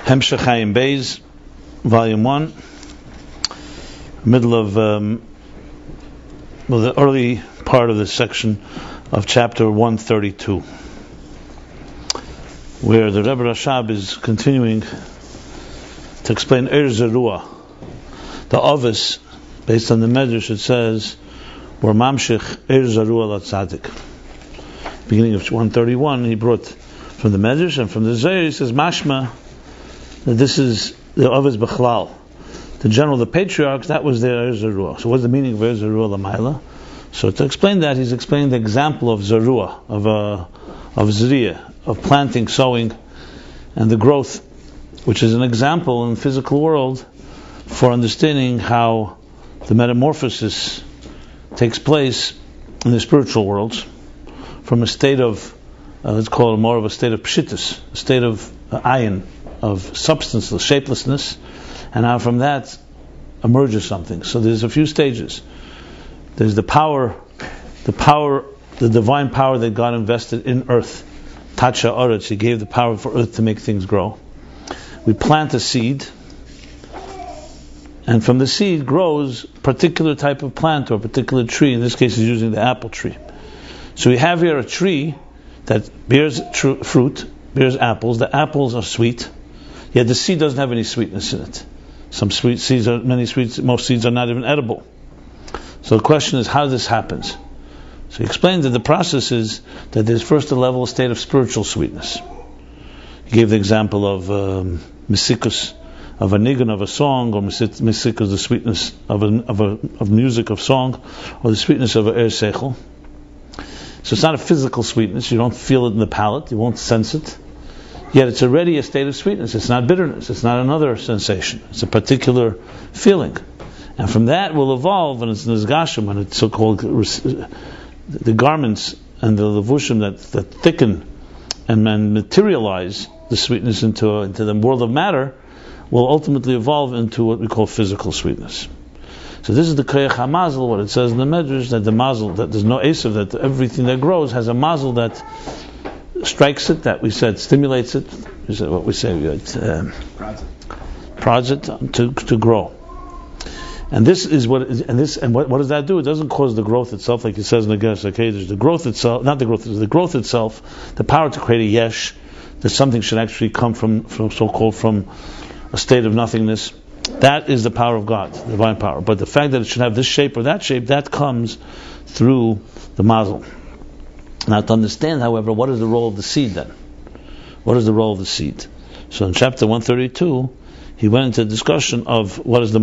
Hemshech Chaim Beis, Volume 1, middle of, the early part of the section of chapter 132, where the Rebbe Rashab is continuing to explain Er Zerua, the Ovis, based on the Medrash. It says, where Mamshich Er Zerua Latzadik. Beginning of 131, he brought from the Medrash, and from the Zohar he says, Mashma, that this is the Ovis Bechlal. The general, the patriarchs, that was their Er Zerua. So what's the meaning of Er Zerua Lamaila? So to explain that, he's explaining the example of Zerua, of Zriya, of planting, sowing, and the growth, which is an example in the physical world for understanding how the metamorphosis takes place in the spiritual worlds, from a state of, let's call it more of a state of pshittus, a state of ayin, of substanceless, shapelessness, and now from that emerges something. So there's a few stages. There's the divine power that God invested in earth. Tacha Oretz, He gave the power for earth to make things grow. We plant a seed, and from the seed grows a particular type of plant or a particular tree. In this case, he's using the apple tree. So we have here a tree that bears fruit, bears apples. The apples are sweet, yet the seed doesn't have any sweetness in it. Most seeds are not even edible. So the question is how this happens. So he explained that the process is that there's first a state of spiritual sweetness. He gave the example of misikus, of a nigun, of a song, or misikus, the sweetness of music, of song, or the sweetness of a er seichel. So it's not a physical sweetness, you don't feel it in the palate, you won't sense it. Yet it's already a state of sweetness, it's not bitterness, it's not another sensation, it's a particular feeling. And from that will evolve, and it's nizgashim, and it's so-called the garments and the levushim that thicken and materialize the sweetness into the world of matter, will ultimately evolve into what we call physical sweetness. So this is the koyach hamazal, what it says in the Medrash, that the mazel, that there's no esav, that everything that grows has a mazel that strikes it, that we said stimulates it. Prods it to grow. And this is what does that do? It doesn't cause the growth itself, like it says in the Gersh HaKodesh. The growth itself, not the growth itself, the power to create a yesh, that something should actually come from a state of nothingness. That is the power of God, the divine power. But the fact that it should have this shape or that shape, that comes through the mazel. Now to understand, however, what is the role of the seed then? What is the role of the seed? So in chapter 132, he went into a discussion of what is the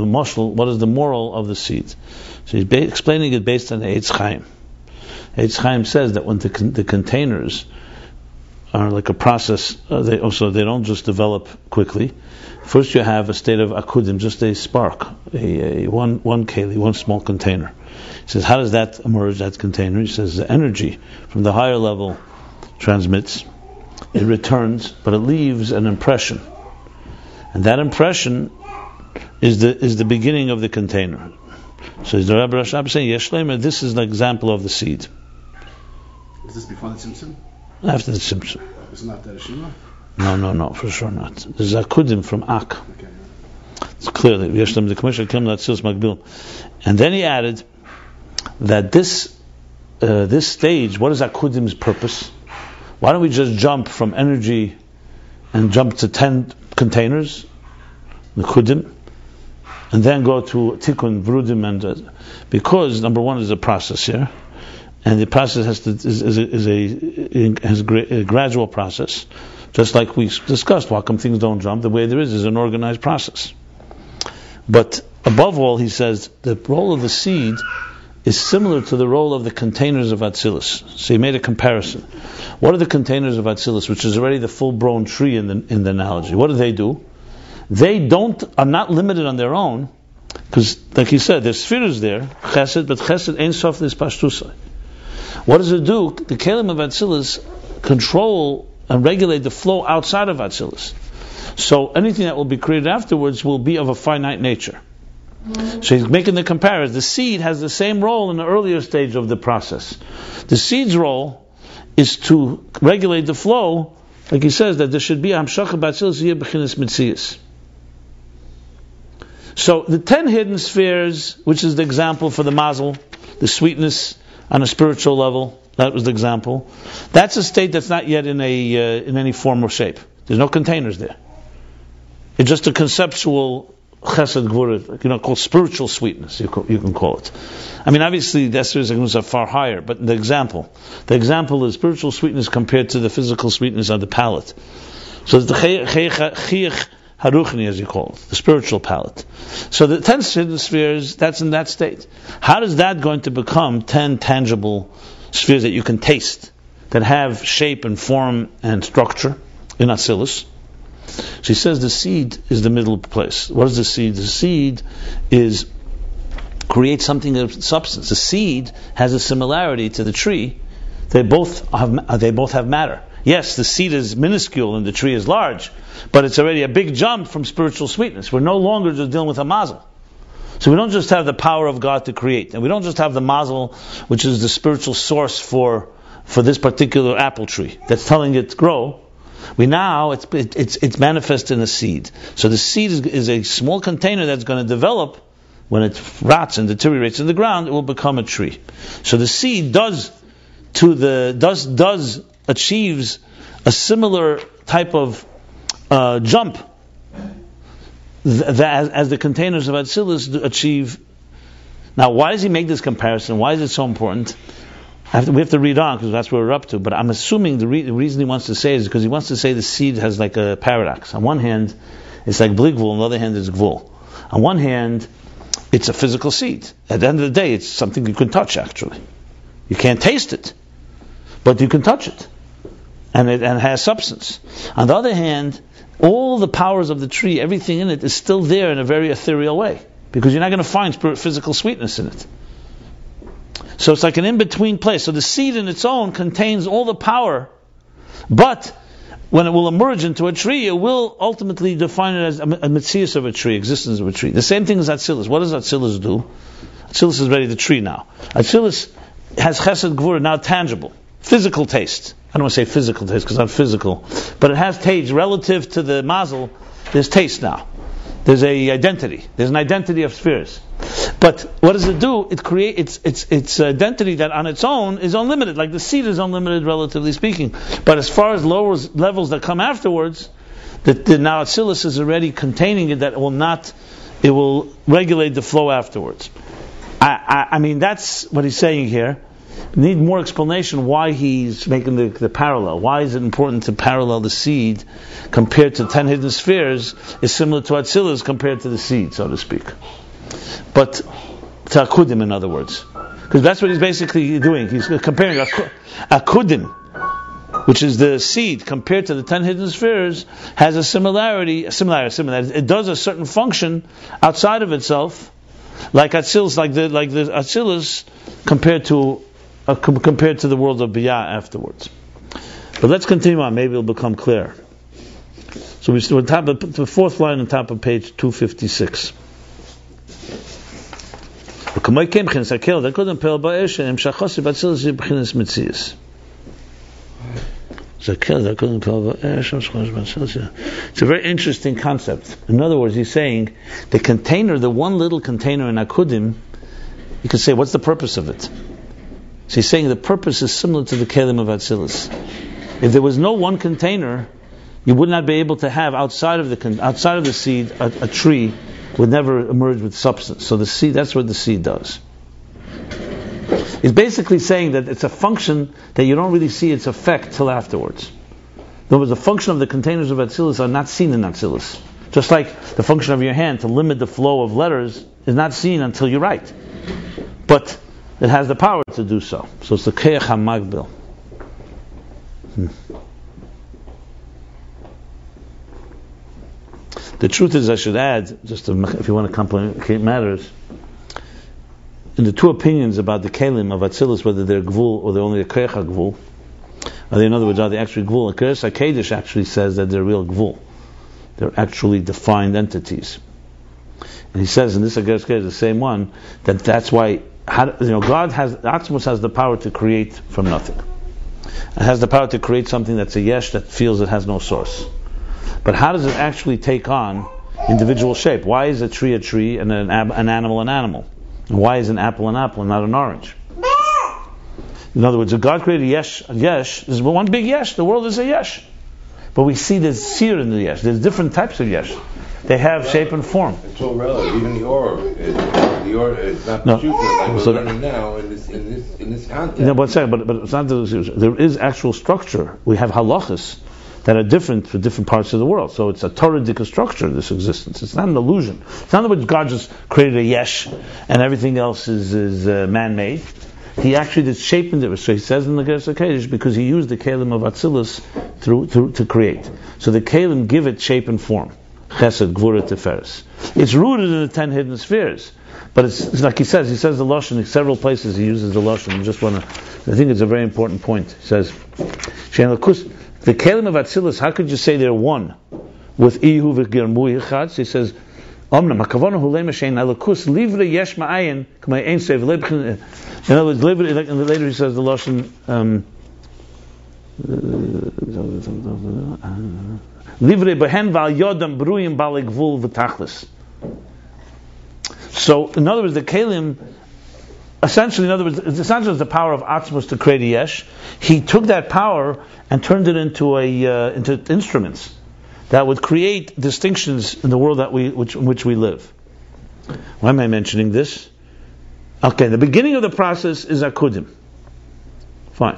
moral of the seed. So he's explaining it based on Eitz Chaim. Eitz Chaim says that when the containers are like a process, they don't just develop quickly. First you have a state of akudim, just a spark, one keli, one small container. He says, how does that emerge, that container? He says the energy from the higher level transmits, it returns, but it leaves an impression. And that impression is the beginning of the container. So the Rebbe Rashab saying, Yeshlemer, this is an example of the seed. Is this before the Tzimtzum? After the Tzimtzum. Isn't that the Rishima? No, for sure not. There's Akudim from Ak. Okay. It's clear that Yeshlemer, the commission came that Tzils Magbil. And then he added that this stage, what is Akudim's purpose? Why don't we just jump from energy and jump to 10 containers, the kudim, and then go to tikkun, vrudim, and because number one is a process here, and the process has a gradual process, just like we discussed. How come things don't jump? The way there is an organized process. But above all, he says the role of the seed is similar to the role of the containers of Atzilus. So he made a comparison. What are the containers of Atzilus, which is already the full-blown tree in the analogy? What do? They are not limited on their own, because, like he said, there's spheres there, chesed, but chesed ain't sof this pashtusai. What does it do? The kelim of Atzilus control and regulate the flow outside of Atzilus. So anything that will be created afterwards will be of a finite nature. So he's making the comparison. The seed has the same role in the earlier stage of the process. The seed's role is to regulate the flow like he says, that there should be Hamshacha B'Atzilus Yeh B'chinas Metzius. So the 10 hidden spheres, which is the example for the mazel, the sweetness on a spiritual level, that was the example. That's a state that's not yet in any form or shape. There's no containers there. It's just a conceptual chesed gvura, called spiritual sweetness. You can call it. I mean, obviously, the esrei are far higher, but the example is spiritual sweetness compared to the physical sweetness on the palate. So it's the chiyach haruchni, as you call it, the spiritual palate. So the 10 hidden spheres, that's in that state. How is that going to become 10 tangible spheres that you can taste, that have shape and form and structure in Atzilus? So he says the seed is the middle place. What is the seed? The seed creates something of substance. The seed has a similarity to the tree. They both have matter. Yes, the seed is minuscule and the tree is large, but it's already a big jump from spiritual sweetness. We're no longer just dealing with a mazel. So we don't just have the power of God to create, and we don't just have the mazel, which is the spiritual source for this particular apple tree that's telling it to grow. It's manifest in a seed. So the seed is a small container that's going to develop. When it rots and deteriorates in the ground, it will become a tree. So the seed achieves a similar type of jump as the containers of Atzilus achieve. Now, why does he make this comparison? Why is it so important? We have to read on because that's where we're up to. But I'm assuming the reason he wants to say is because he wants to say the seed has like a paradox. On one hand, it's like bli gvul. On the other hand, it's gvul. On one hand, it's a physical seed. At the end of the day, it's something you can touch. Actually, you can't taste it, but you can touch it, and it has substance. On the other hand, all the powers of the tree, everything in it, is still there in a very ethereal way because you're not going to find physical sweetness in it. So it's like an in-between place. So the seed in its own contains all the power, but when it will emerge into a tree, it will ultimately define it as a metzius of a tree, existence of a tree. The same thing as Atzilus. What does Atzilus do? Atzilus is ready the tree now. Atzilus has chesed gvura, now tangible, physical taste. I don't want to say physical taste because it's not physical, but it has taste relative to the mazel. There's taste now. There's a identity. There's an identity of spheres. But what does it do? It creates its identity that on its own is unlimited. Like the seed is unlimited, relatively speaking. But as far as lower levels that come afterwards, that now Atzilus is already containing it. That it will regulate the flow afterwards. I mean, that's what he's saying here. Need more explanation why he's making the parallel. Why is it important to parallel the seed compared to 10 hidden spheres is similar to Atzilus compared to the seed, so to speak. But to Akudim, in other words. Because that's what he's basically doing. He's comparing Akudim, which is the seed, compared to the 10 hidden spheres, has a similarity. It does a certain function outside of itself, like Atzilus, like the Atzilus compared to the world of Biyah afterwards. But let's continue on. Maybe it'll become clear. So we're on top of the fourth line on top of page 256. It's a very interesting concept. In other words, he's saying the container, the one little container in Akudim, you could say, what's the purpose of it? So he's saying the purpose is similar to the kelim of Atzilus. If there was no one container, you would not be able to have outside of the seed a tree would never emerge with substance. So the seed, that's what the seed does. He's basically saying that it's a function that you don't really see its effect till afterwards. In other words, the function of the containers of Atzilus are not seen in Atzilus. Just like the function of your hand to limit the flow of letters is not seen until you write. But it has the power to do so. So it's the Keach HaMagbil. The truth is, I should add, just if you want to complicate matters, in the two opinions about the kelim of Atzilus, whether they're gvul or they're only a Keach HaGvul, or in other words, are they actually gvul? Keres HaKedesh actually says that they're real gvul. They're actually defined entities. And he says in this Keres HaKedesh, the same one, that's why God Atzilus has the power to create from nothing. It has the power to create something that's a yesh that feels it has no source. But how does it actually take on individual shape? Why is a tree and an animal an animal? And why is an apple an apple and not an orange? In other words, if God created a yesh, there's one big yesh, the world is a yesh. But we see there's seer in the yesh. There's different types of yesh. They have shape and form. It's all relative. Even the orb is not the like we're learning now in this context. No, but it's not there is actual structure. We have halachas that are different for different parts of the world. So it's a Torah-dika structure, this existence. It's not an illusion. It's not that God just created a yesh and everything else is man-made. He actually did shape and it. So he says in the Geras HaKodesh, because he used the kelim of Atzilus to create. So the kelim give it shape and form. Chesed, Gvura, Tiferes. It's rooted in the 10 hidden spheres. But it's like he says the Lashon, in several places he uses the Lashon. I think it's a very important point. He says, the kelim of Atzilus, how could you say they're one with Ihu v'Girmui Echad? So he says, Omnam hakavana hu le'mashein alakus livre yesh ma'ayin k'may ein sev lebchin. In other words, later he says the Lashon livre behen v'al yodam bruyim b'al gvul v'tachlis. So, in other words, the kelim, essentially, it's not just the power of Atzmos to create a yesh. He took that power and turned it into instruments that would create distinctions in the world in which we live. Why am I mentioning this? Okay, the beginning of the process is Akudim. Fine.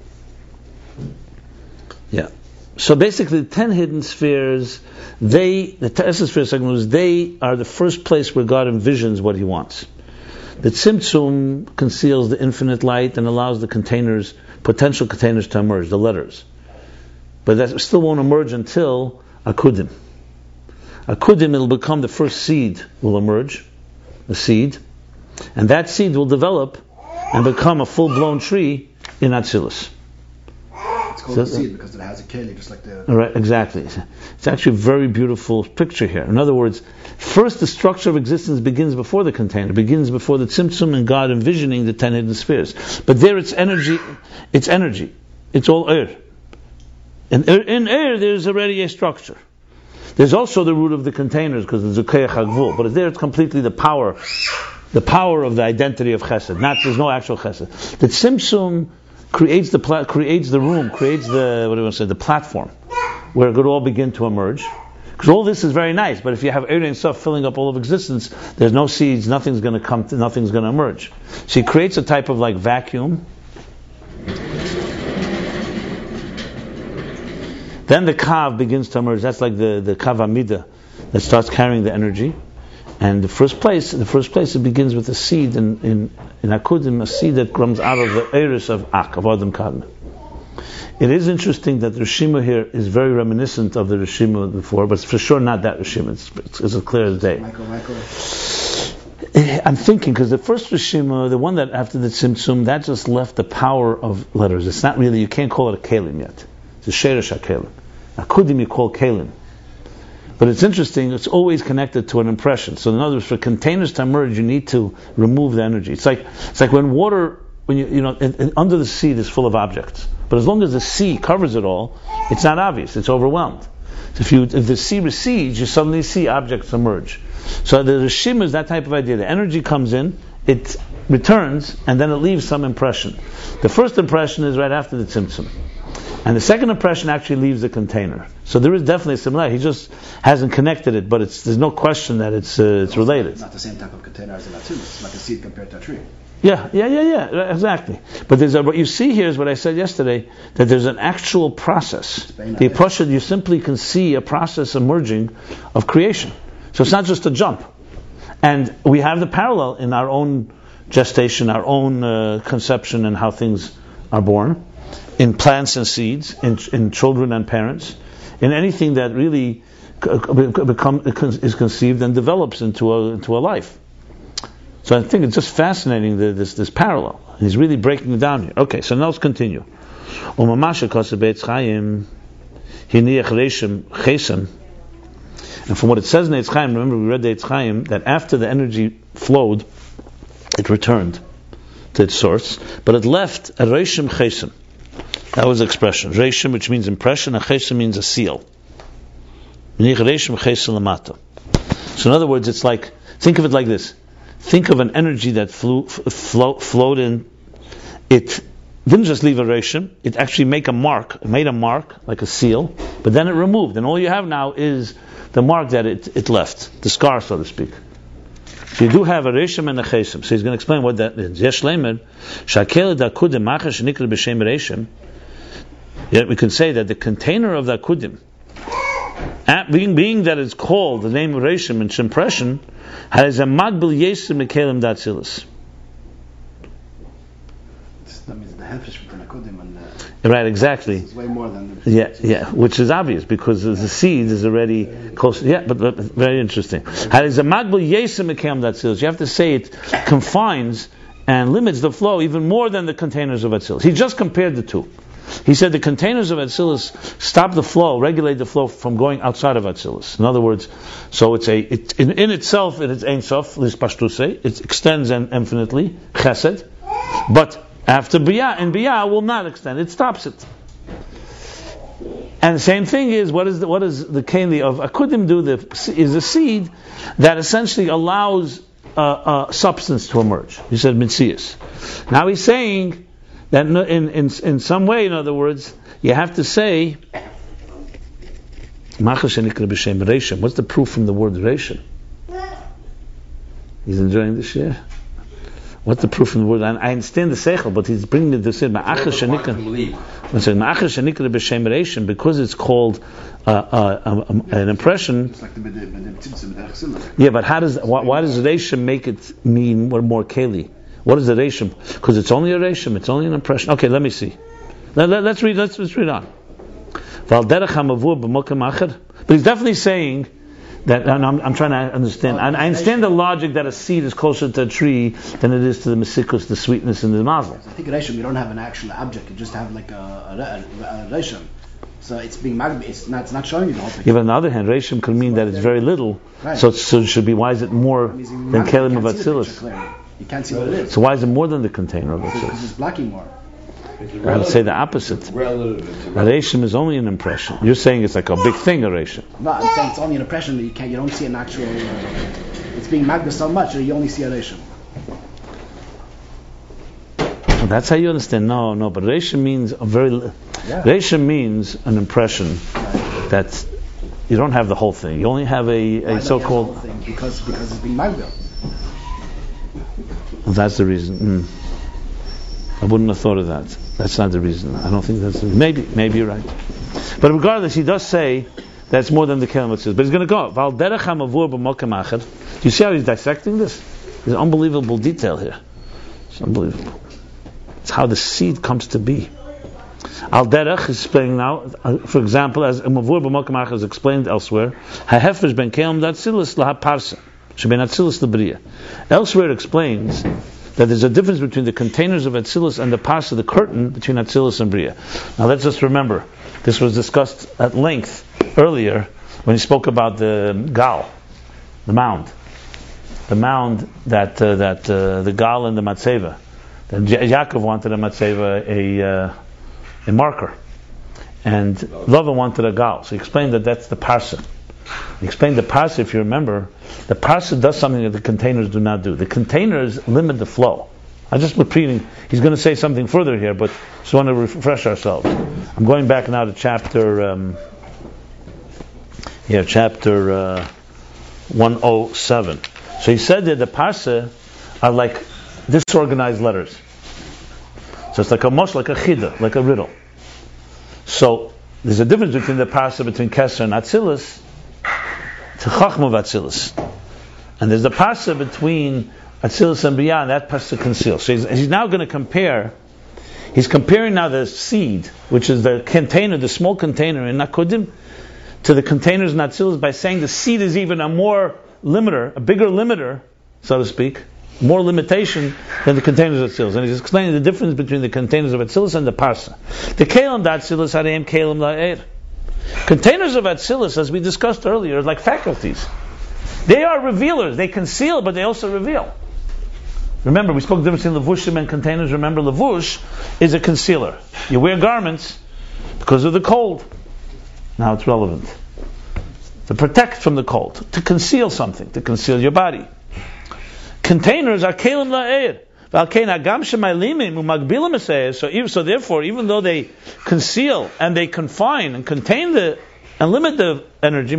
Yeah. So basically, the 10 hidden spheres, the Tesla sphere segment, they are the first place where God envisions what He wants. The Tzimtzum conceals the infinite light and allows the potential containers to emerge, the letters. But that still won't emerge until Akudim. Akudim, it'll become the first seed will emerge, a seed, and that seed will develop and become a full-blown tree in Atzilus. It's called a seed because it has a keli, just like the... Right, exactly. It's actually a very beautiful picture here. In other words, first the structure of existence begins before the container, begins before the Tzimtzum and God envisioning the 10 hidden spheres. But there it's energy. It's all air. And in air there's already a structure. There's also the root of the containers because there's a Keach HaGvul. But there it's completely the power of the identity of Chesed. There's no actual Chesed. The Tzimtzum creates the room, creates the platform where it could all begin to emerge. Because all this is very nice, but if you have Eir Ein Sof filling up all of existence, there's no seeds, nothing's going to emerge. So he creates a type of like vacuum. Then the Kav begins to emerge. That's like the Kav Amida that starts carrying the energy. And the first place it begins with a seed in Akudim, a seed that comes out of the Eris of Ak, of Adam Kadmon. It is interesting that the Rishima here is very reminiscent of the Rishima before, but it's for sure not that Rishima. It's as clear as day. Michael. I'm thinking, because the first Rishima, the one that after the Tzimtzum, that just left the power of letters. It's not really, you can't call it a Kelim yet. It's a Sheresh HaKelim. Akudim you call Kelim. But it's interesting, it's always connected to an impression. So in other words, for containers to emerge, you need to remove the energy. It's like when water, under the sea is full of objects. But as long as the sea covers it all, it's not obvious, it's overwhelmed. So if the sea recedes, you suddenly see objects emerge. So the Rishim is that type of idea. The energy comes in, it returns, and then it leaves some impression. The first impression is right after the Tzimtzum. And the second impression actually leaves the container. So there is definitely a similarity. He just hasn't connected it, but there's no question that it's related. It's not the same type of container as an atum. It's like a seed compared to a tree. Yeah, exactly. But what you see here is what I said yesterday, that there's an actual process. The Pasha, you simply can see a process emerging of creation. So it's not just a jump. And we have the parallel in our own gestation, our own conception and how things are born. In plants and seeds, in children and parents, in anything that really is conceived and develops into a life. So I think it's just fascinating this parallel. He's really breaking it down here. Okay, so now let's continue. And from what it says in Eitz Chaim, remember we read the Eitz Chaim, that after the energy flowed, it returned to its source, but it left a Reishim Chesem. That was the expression. Reishim, which means impression, and Chesem means a seal. So in other words, it's like, think of it like this. Think of an energy that flowed in. It didn't just leave a Reishim, it actually made a mark, like a seal, but then it removed. And all you have now is the mark that it left, the scar, so to speak. So you do have a Reishim and a Chesem. So he's going to explain what that is. Yesh leimer, shakel dakudim macha shenikra b'shem Reishim. Yet we can say that the container of the akudim, being that it's called the name of Reishim and impression, has a magbil yesir mekelim datzilis. That means the hefesh between akudim and right, exactly. It's way more than the which is obvious because the seed is already close. Yeah, but very interesting. Has a magbil yesir mekelim datzilis. You have to say it confines and limits the flow even more than the containers of Atzilus. He just compared the two. He said the containers of Atzilus stop the flow, regulate the flow from going outside of Atzilus. In other words, so in itself it is Ein Sof, Lispashtuse, it extends infinitely, Chesed, but after Biyah, and Biyah will not extend, it stops it. And the same thing is, what does the Keli of Akudim do? Is a seed that essentially allows substance to emerge. He said Mitzias. Now he's saying that in some way, in other words, you have to say, what's the proof from the word Reishim? He's enjoying this year. What's the proof from the word? I understand the seichel, but he's bringing it to say because it's called an impression. It's like the yeah, but why does Reishim make it mean more keli? What is the Reishim? Because it's only a Reishim, it's only an impression. Okay, let me see. Let's read on. But he's definitely saying that, and I'm trying to understand. I understand the logic that a seed is closer to a tree than it is to the mesikus, the sweetness in the mazel. I think Reishim, you don't have an actual object, you just have like a Reishim. So it's being it's not showing you the whole picture. Yeah, but on the other hand, Reishim could mean that it's very little. Right. So it should be, why is it more than Kelim of Atzilus? You can't see what it is. So why is it more than the container of Atzilus? Because it's blocking more. I would say the opposite. Reishim is only an impression. You're saying it's like a big thing, a Reishim. No, I'm saying it's only an impression that you don't see an actual. It's being magda so much that you only see a Reishim. Well, that's how you understand. No, but Reishim means Reishim means an impression that you don't have the whole thing. You only have a so-called. The whole thing? Because it's being magda. Well, that's the reason. I wouldn't have thought of that. That's not the reason. I don't think that's the reason. Maybe you're right. But regardless, he does say that's more than the Kelim says. But he's going to go. Do you see how he's dissecting this? There's unbelievable detail here. It's unbelievable. It's how the seed comes to be. Al Derech is explaining now, for example, as Mavur b'Mokam is explained elsewhere, Ha'hefesh ben Kelim d'Atzilus laHaparsa, sheben Atzilus l'Bria. Elsewhere it explains that there's a difference between the containers of Atzilus and the parsa, the curtain between Atzilus and Bria. Now let's just remember, this was discussed at length earlier when he spoke about the Gal, the mound that the Gal and the Matzeva. That Yaakov wanted a Matzeva, a marker, and Lavan wanted a Gal. So he explained that that's the parsa. He explained the parsa, if you remember, the parsa does something that the containers do not do. The containers limit the flow. I'm just repeating. He's going to say something further here, but just want to refresh ourselves. I'm going back now to chapter 107. So he said that the parsa are like disorganized letters. So it's like a chida, like a riddle. So there's a difference between the parsa between Keser and Atzilus to Chachma Atzilus, and there's the parsa between Atzilus and Biyah, and that parsa conceals. So he's now going to compare. He's comparing now the seed, which is the container, the small container in Nakodim, to the containers in Atzilus by saying the seed is even a more limiter, a bigger limiter, so to speak, more limitation than the containers of Atzilus. And he's explaining the difference between the containers of Atzilus and the parsa. The Kelim Atzilus Hareim Kelim La'er. Containers of Atzilus, as we discussed earlier, are like faculties. They are revealers. They conceal, but they also reveal. Remember, we spoke the difference between levushim and containers. Remember, levush is a concealer. You wear garments because of the cold. Now it's relevant. To protect from the cold, to conceal something, to conceal your body. Containers are kelim la'er. So therefore, even though they conceal and they confine and contain and limit the energy,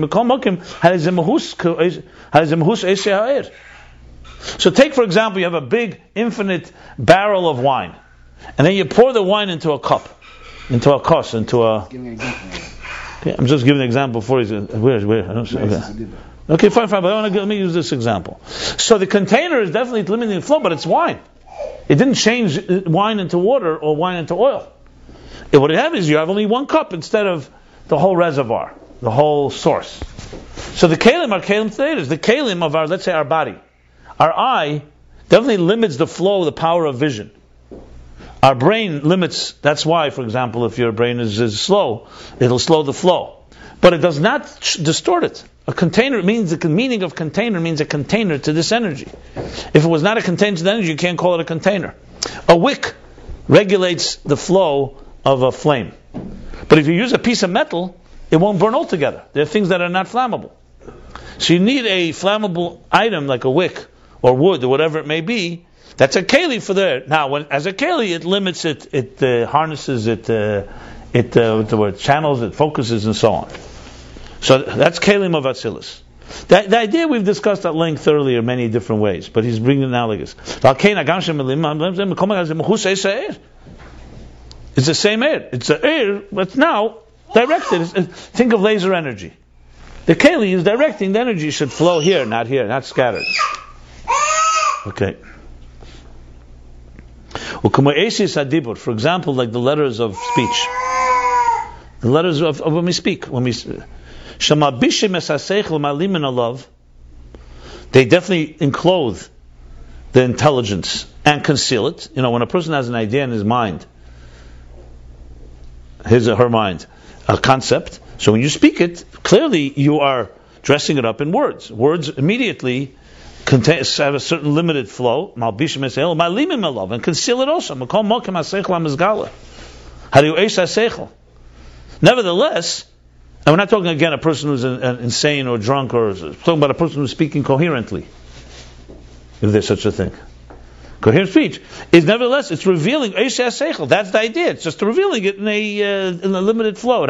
so take, for example, you have a big infinite barrel of wine, and then you pour the wine into a cup, into a kos, into a... Give me an example. Okay, I'm just giving an example for you. Where? I don't see. Okay, fine, but let me use this example. So the container is definitely limiting the flow, but it's wine. It didn't change wine into water or wine into oil. What you have is you have only one cup instead of the whole reservoir, the whole source. So the kelim are kelim taders. The kelim of our, let's say, our body. Our eye definitely limits the flow, the power of vision. Our brain limits, that's why, for example, if your brain is slow, it'll slow the flow. But it does not distort it. A container means, the meaning of container means a container to this energy. If it was not a container to the energy, you can't call it a container. A wick regulates the flow of a flame. But if you use a piece of metal, it won't burn altogether. There are things that are not flammable. So you need a flammable item like a wick or wood or whatever it may be. That's a keli for there. Now, as a keli, it limits it, harnesses it, channels, it focuses, and so on. So that's kelim of Atzilus. The idea we've discussed at length earlier, many different ways, but he's bringing it now like this. It's the same air. It's the air that's now directed. Think of laser energy. The keli is directing the energy should flow here, not scattered. Okay. For example, like the letters of speech. The letters of when we speak. They definitely enclose the intelligence and conceal it. When a person has an idea in his mind, his or her mind, a concept, so when you speak it, clearly you are dressing it up in words. Words immediately have a certain limited flow, and conceal it also. Nevertheless, and we're not talking again a person who's insane or drunk, or talking about a person who's speaking coherently, if there's such a thing. Coherent speech is nevertheless, it's revealing that's the idea. It's just revealing it in a limited flow.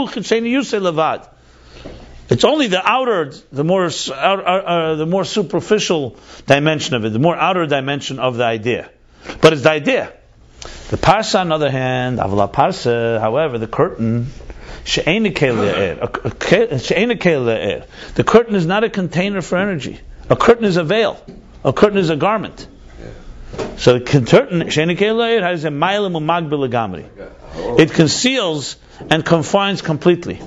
It's only the outer, the more superficial dimension of it, the more outer dimension of the idea. But it's the idea. The parsa, on the other hand, however, the curtain, the curtain is not a container for energy. A curtain is a veil. A curtain is a garment. So the curtain, it conceals and confines completely.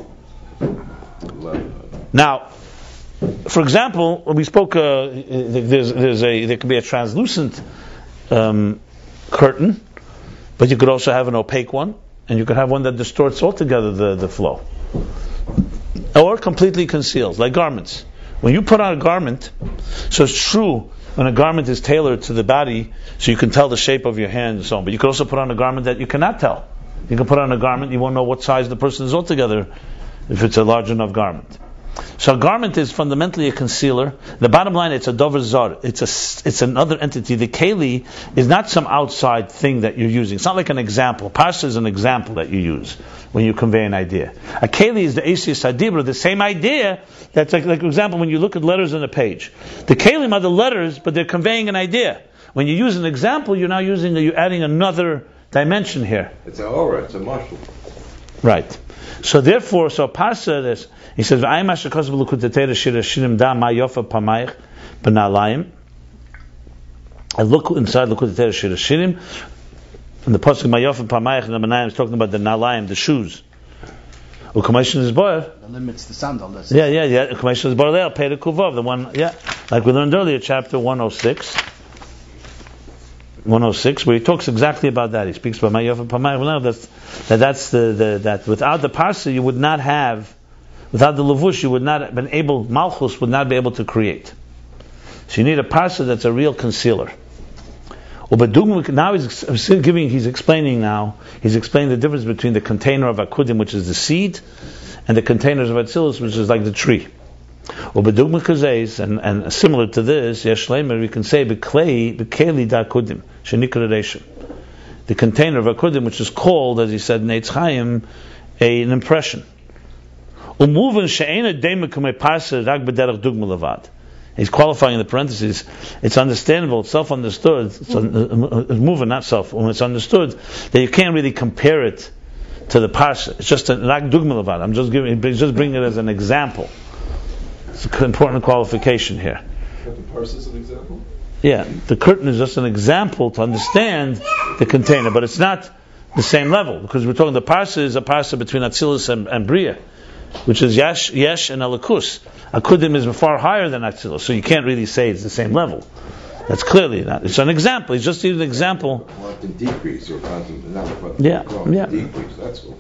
Now, for example, when we spoke, there could be a translucent curtain, but you could also have an opaque one, and you could have one that distorts altogether the flow, or completely conceals, like garments. When you put on a garment, so it's true when a garment is tailored to the body, so you can tell the shape of your hand and so on. But you can also put on a garment that you cannot tell. You can put on a garment, you won't know what size the person is altogether, if it's a large enough garment. So a garment is fundamentally a concealer. The bottom line, it's a dover zar. It's another entity. The keli is not some outside thing that you're using. It's not like an example. Parsa is an example that you use when you convey an idea. A keli is the Esis Hadibra, the same idea. That's like for example, when you look at letters on a page. The kelim are the letters, but they're conveying an idea. When you use an example, you're adding another dimension here. It's an aura, it's a marshal. Right. So therefore, Parsa, he says, I look inside Likutei Shir Hashirim, and the pasuk Mayofa Pamayich and the Manayim is talking about the Nalayim, the shoes. The limits, the sandal. Yeah. Ukameshin is Bar Leil, Pei Kuvav, the one, like we learned earlier, chapter 106. 106, where he talks exactly about that. He speaks about Mayofa Pamayich. That's that without the parsa you would not have, without the levush you would not have been able, Malchus would not be able to create. So you need a parsa that's a real concealer. Now he's explaining the difference between the container of Akudim, which is the seed, and the containers of Atzilus, which is like the tree. And similar to this, we can say B'keli da Akudim, shenikra reishim. The container of Akudim, which is called, as he said in Eitz Chaim, an impression. He's qualifying in the parentheses. It's understandable, it's self-understood. It's moving, not self. When it's understood, that you can't really compare it to the parsha. It's just rak dugma levad. I'm just bringing it as an example. It's an important qualification here. But the parsha is an example. Yeah, the curtain is just an example to understand the container, but it's not the same level, because we're talking the parsha is a parsha between Atzilus and Bria, which is Yesh and Elikus. Akudim is far higher than Atzilus, so you can't really say it's the same level. That's clearly not. It's an example. It's just an example. Quantum decrease or quantum, not a quantum decrease. That's cool.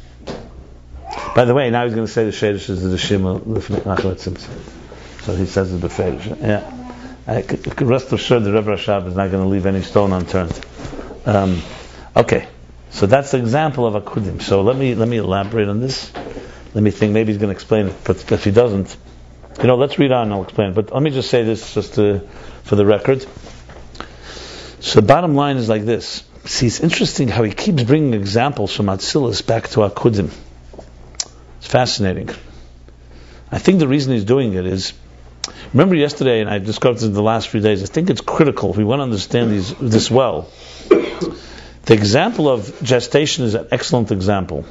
By the way, now he's going to say the Shadish is the Shema Lifnei Achlet Simson. So he says the Befedish. Yeah. Rest assured, the Rebbe Rashab is not going to leave any stone unturned. Okay, so that's the example of Akudim. So let me elaborate on this. Let me think. Maybe he's going to explain it, but if he doesn't, let's read on and I'll explain. But let me just say this, for the record. So the bottom line is like this. See, it's interesting how he keeps bringing examples from Atzilus back to Akudim. It's fascinating. I think the reason he's doing it is, remember yesterday, and I discovered this in the last few days, I think it's critical if we want to understand this well. The example of gestation is an excellent example.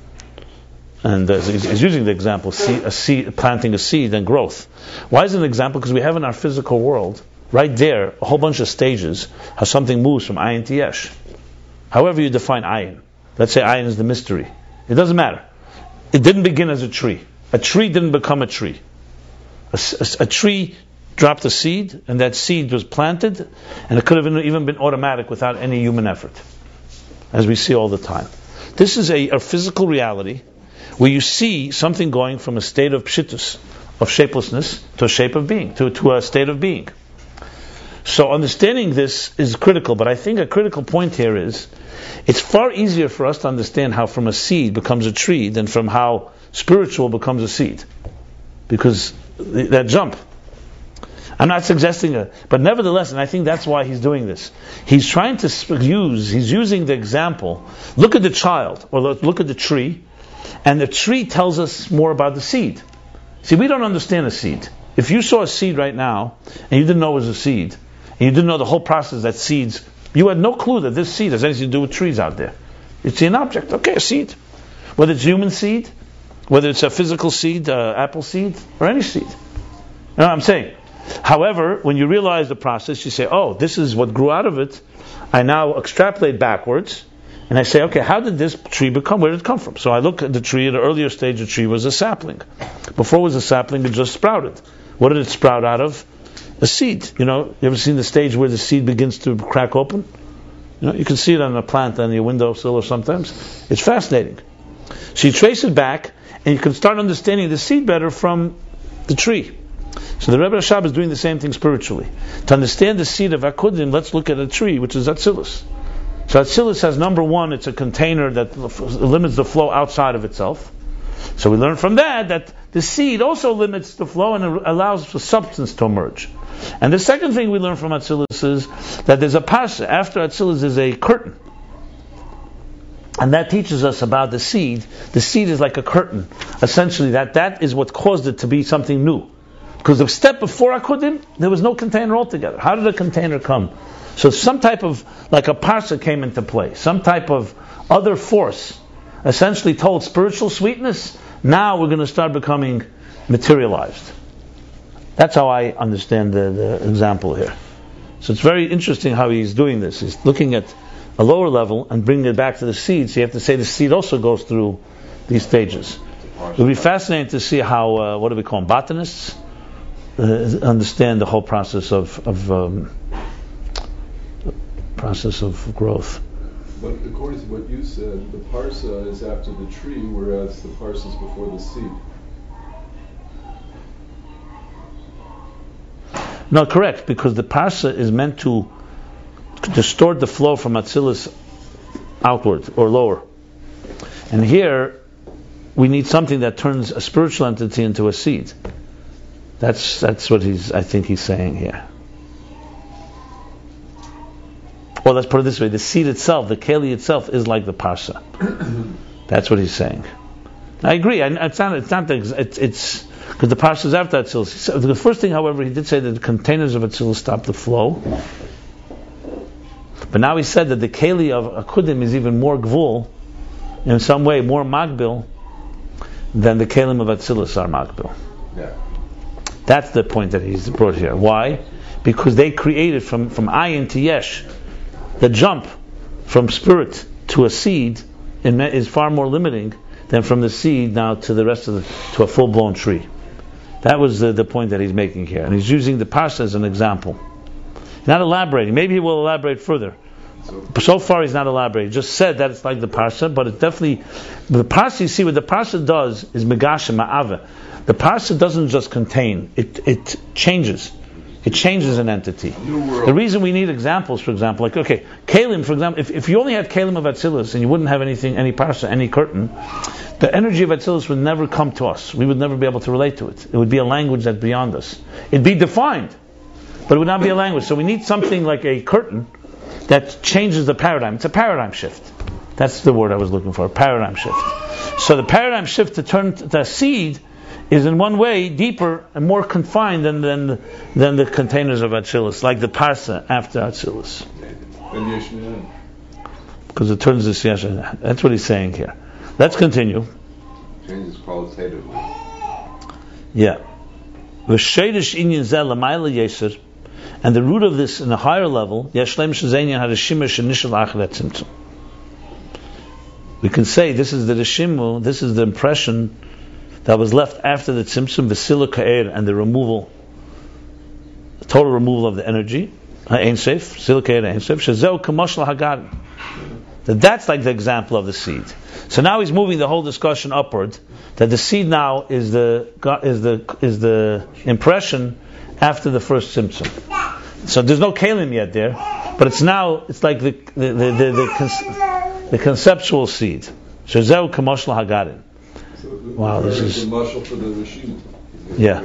And he's using the example, planting a seed and growth. Why is it an example? Because we have in our physical world, right there, a whole bunch of stages, how something moves from ayin to yesh. However you define ayin. Let's say ayin is the mystery. It doesn't matter. It didn't begin as a tree. A tree didn't become a tree. A tree dropped a seed, and that seed was planted, and it could have even been automatic without any human effort, as we see all the time. This is a physical reality where you see something going from a state of pshittus, of shapelessness, to a shape of being, to a state of being. So understanding this is critical, but I think a critical point here is, it's far easier for us to understand how from a seed becomes a tree than from how spiritual becomes a seed. Because that jump. I'm not suggesting but nevertheless, and I think that's why he's doing this. He's trying to he's using the example, look at the child, or look at the tree, and the tree tells us more about the seed. See, we don't understand a seed. If you saw a seed right now, and you didn't know it was a seed, and you didn't know the whole process that seeds, you had no clue that this seed has anything to do with trees out there. You see an object, okay, a seed. Whether it's human seed, whether it's a physical seed, apple seed, or any seed. You know what I'm saying? However, when you realize the process, you say, oh, this is what grew out of it. I now extrapolate backwards, and I say, okay, how did this tree become? Where did it come from? So I look at the tree. At an earlier stage, the tree was a sapling. Before it was a sapling, it just sprouted. What did it sprout out of? A seed. You ever seen the stage where the seed begins to crack open? You can see it on a plant on your windowsill or sometimes. It's fascinating. So you trace it back, and you can start understanding the seed better from the tree. So the Rebbe Rashab is doing the same thing spiritually. To understand the seed of Akudim, let's look at a tree, which is Atzilus. So Atzilus has, number one, it's a container that limits the flow outside of itself. So we learn from that the seed also limits the flow and allows for substance to emerge. And the second thing we learn from Atzilus is that there's a parsha. After Atzilus is a curtain. And that teaches us about the seed. The seed is like a curtain. Essentially, that is what caused it to be something new. Because the step before Akudim, there was no container altogether. How did a container come? So some type of, like a parsha came into play. Some type of other force essentially told spiritual sweetness, now we're going to start becoming materialized. That's how I understand the example here. So it's very interesting how he's doing this. He's looking at a lower level and bringing it back to the seed. So you have to say the seed also goes through these stages. It would be fascinating to see how, what do we call them, botanists? Understand the whole process of growth. But according to what you said, the parsa is after the tree, whereas the parsa is before the seed. No, correct, because the parsa is meant to distort the flow from Atzilus outward or lower. And here, we need something that turns a spiritual entity into a seed. That's what I think he's saying here. Well, let's put it this way: the seed itself, the keli itself, is like the parsa. That's what he's saying. I agree. It's because the parsa is after Atzilus. The first thing, however, he did say that the containers of Atzilus stop the flow. But now he said that the keli of Akudim is even more gvul, in some way more magbil, than the kelim of Atzilus are magbil. Yeah. That's the point that he's brought here. Why? Because they created from ayin to yesh. The jump from spirit to a seed is far more limiting than from the seed now to the rest of to a full-blown tree. That was the point that he's making here, and he's using the parsa as an example. Not elaborating. Maybe he will elaborate further. So far he's not elaborating. He just said that it's like the parsa, but it's definitely the parsa. You see, what the parsa does is megasha ma'ava. The parsa doesn't just contain; it changes. It changes an entity. The reason we need examples, for example, like kalim, for example, if you only had kalim of Atzilus and you wouldn't have anything, any parsa, any curtain, the energy of Atzilus would never come to us. We would never be able to relate to it. It would be a language that's beyond us. It'd be defined, but it would not be a language. So we need something like a curtain that changes the paradigm. It's a paradigm shift. That's the word I was looking for, a paradigm shift. So the paradigm shift to turn the seed is in one way deeper and more confined than the containers of Atzilus, like the parsa after Atzilus. Because it turns this yeshin. That's what he's saying here. Let's continue. Changes qualitatively. Yeah. V'sheidish inyan zeh l'mayla yeser, and the root of this in a higher level, yeshlem shezenyan had a shimesh initial acharet tzimtzum. We can say this is the reshimu, this is the impression that was left after the tzimtzum, v'sila ka'er, and the removal, the total removal of the energy, ein seif, sila ka'er, ein seif, shezeu kamosh l'hagarin. That's like the example of the seed. So now he's moving the whole discussion upward, that the seed now is the impression after the first tzimtzum. So there's no kalim yet there, but it's like the conceptual seed. Shezeu kamosh l'hagarin. Wow, this is the muscle for the machine. Yeah.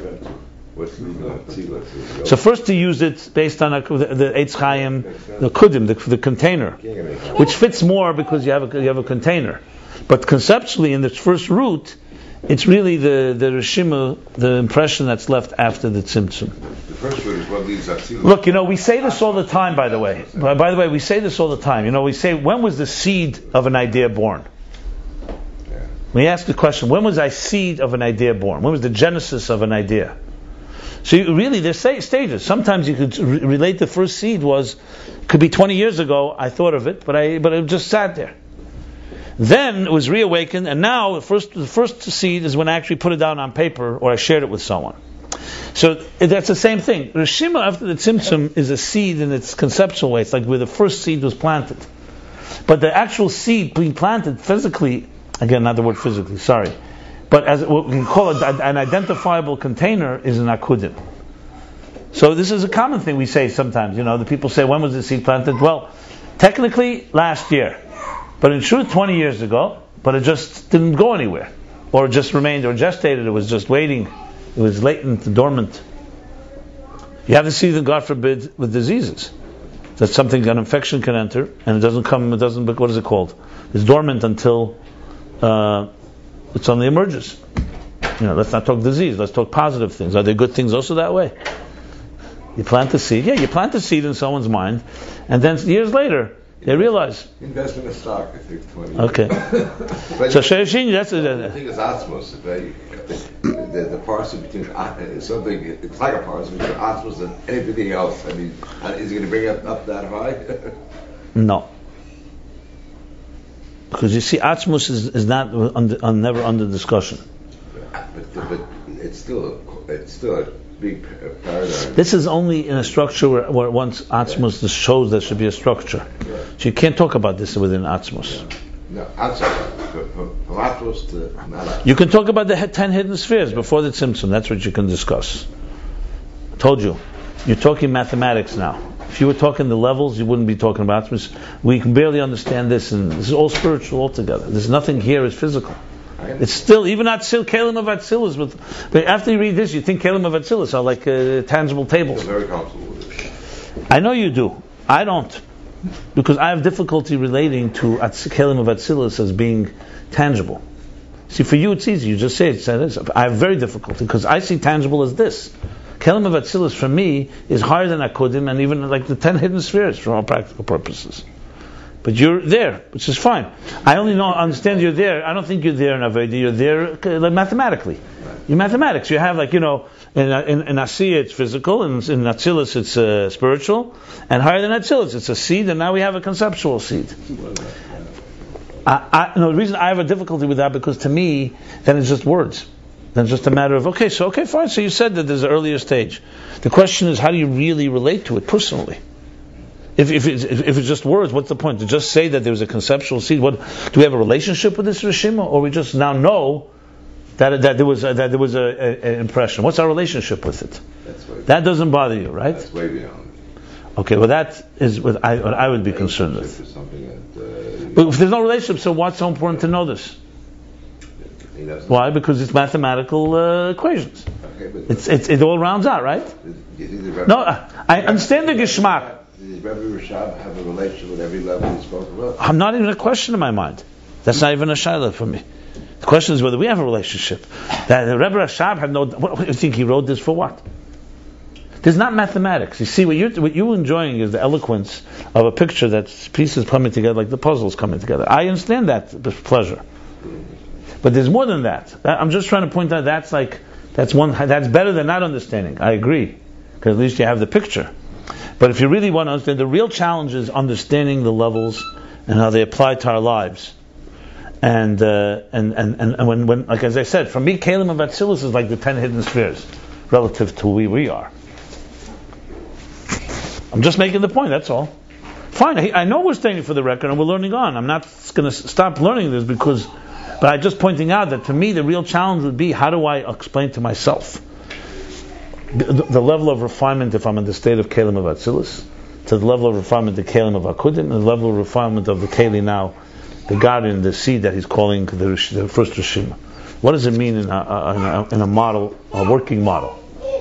So first he used it based on the Eitz Chaim, the Kudim, the container, which fits more because you have a container. But conceptually, in the first root, it's really the Rishima, the impression that's left after the Tzimtzum. The first root is what leaves Atzilus. Look, we say this all the time, by the way. By the way, we say this all the time. We say, when was the seed of an idea born? When you ask the question, when was I seed of an idea born? When was the genesis of an idea? So really, there's stages. Sometimes you could relate the first seed could be 20 years ago, I thought of it, but it just sat there. Then it was reawakened, and now the first seed is when I actually put it down on paper or I shared it with someone. So that's the same thing. Rishima after the Tzimtzum is a seed in its conceptual way. It's like where the first seed was planted. But the actual seed being planted physically, again, not the word physically, sorry. But as what we can call it, an identifiable container is an akudim. So this is a common thing we say sometimes. The people say, when was the seed planted? Well, technically last year. But in truth, 20 years ago. But it just didn't go anywhere. Or it just remained, or gestated, it was just waiting. It was latent, dormant. You have to see that, God forbid, with diseases. That an infection can enter, and what is it called? It's dormant until it suddenly emerges. Let's not talk disease, let's talk positive things. Are there good things also that way? You plant the seed. Yeah, you plant the seed in someone's mind, and then years later, they realize. Invest in a stock, I think, 20 years. Okay. So Shereshin, that's the thing is Atzmos. The parser between something, it's like a parser between Atzmos and anything else. I mean, is it going to bring it up that high? No. Because you see, Atzmus is not never under discussion. But it's still a big paradigm. This is only in a structure where once Atzmus shows there should be a structure. Right. So you can't talk about this within Atzmus. No, from Atzmus to Malach. You can talk about the 10 hidden spheres before the Tzimtzum. That's what you can discuss. I told you. You're talking mathematics now. If you were talking the levels, you wouldn't be talking about Atzmus. We can barely understand this, and this is all spiritual altogether. There's nothing here is physical. It's still, even Atzil, Kalim of Atzilus, but after you read this, you think Kalim of Atzilus are like tangible tables. I'm very comfortable with it. I know you do. I don't. Because I have difficulty relating to Kalim of Atzilus as being tangible. See, for you it's easy. You just say it. I have very difficulty because I see tangible as this. Kalim of Atzilus for me is higher than Akudim and even like the 10 hidden spheres for all practical purposes. But you're there, which is fine. I only understand you're there. I don't think you're there in Aveda. You're there like mathematically. In mathematics, you have like, in Asiya it's physical, and in Atzilus it's spiritual, and higher than Atzilus it's a seed, and now we have a conceptual seed. The reason I have a difficulty with that, because to me, then it's just words. Then it's just a matter of, okay, fine. So you said that there's an earlier stage. The question is, how do you really relate to it personally? If it's just words, what's the point? To just say that there's a conceptual seed? What do we have a relationship with this Rishima, or we just now know that there was an impression? What's our relationship with it? That doesn't bother you, right? That's way beyond. Okay, well that is what I would be concerned with. But if there's no relationship, so what's so important to know this? Why? Because it's mathematical equations. Okay, it all rounds out, right? No, I understand the geschmack. Does Rebbe Rashab have a relationship with every level he spoke about? I'm not even a question in my mind. That's not even a shaila for me. The question is whether we have a relationship. That the Rebbe Rashab had no. What do you think he wrote this for? What? There's not mathematics. You see, what you're enjoying is the eloquence of a picture that's pieces coming together, like the puzzles coming together. I understand that pleasure, but there's more than that. I'm just trying to point out that's better than not understanding. I agree, because at least you have the picture. But if you really want to understand, the real challenge is understanding the levels and how they apply to our lives. And when like as I said, for me, Kalim of Atzilus is like the 10 hidden spheres relative to who we are. I'm just making the point, that's all. Fine, I know we're staying for the record and we're learning on. I'm not going to stop learning this but I'm just pointing out that to me the real challenge would be, how do I explain to myself the level of refinement if I'm in the state of Kalim of Atzilus, to the level of refinement the Kalim of Akudim, and the level of refinement of the Kali now, the God in the seed that he's calling the first Rishima. What does it mean in a model, a working model?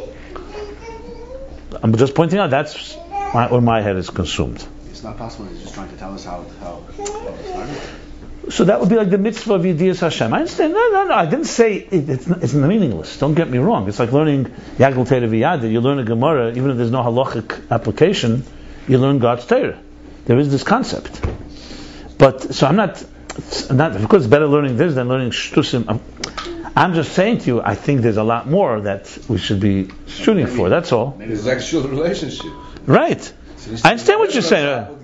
I'm just pointing out that's where my head is consumed. It's not possible. He's just trying to tell us how it started. So that would be like the mitzvah of Yedias Hashem. I understand. No. I didn't say it's meaningless. Don't get me wrong. It's like learning Yagul Teira V'Yada. You learn a Gemara, even if there's no halachic application, you learn God's Torah. There is this concept. But so I'm not. Of course, it's better learning this than learning Shtusim. I'm just saying to you, I think there's a lot more that we should be shooting for. That's all. There's actual relationship. Right. I understand what you're saying.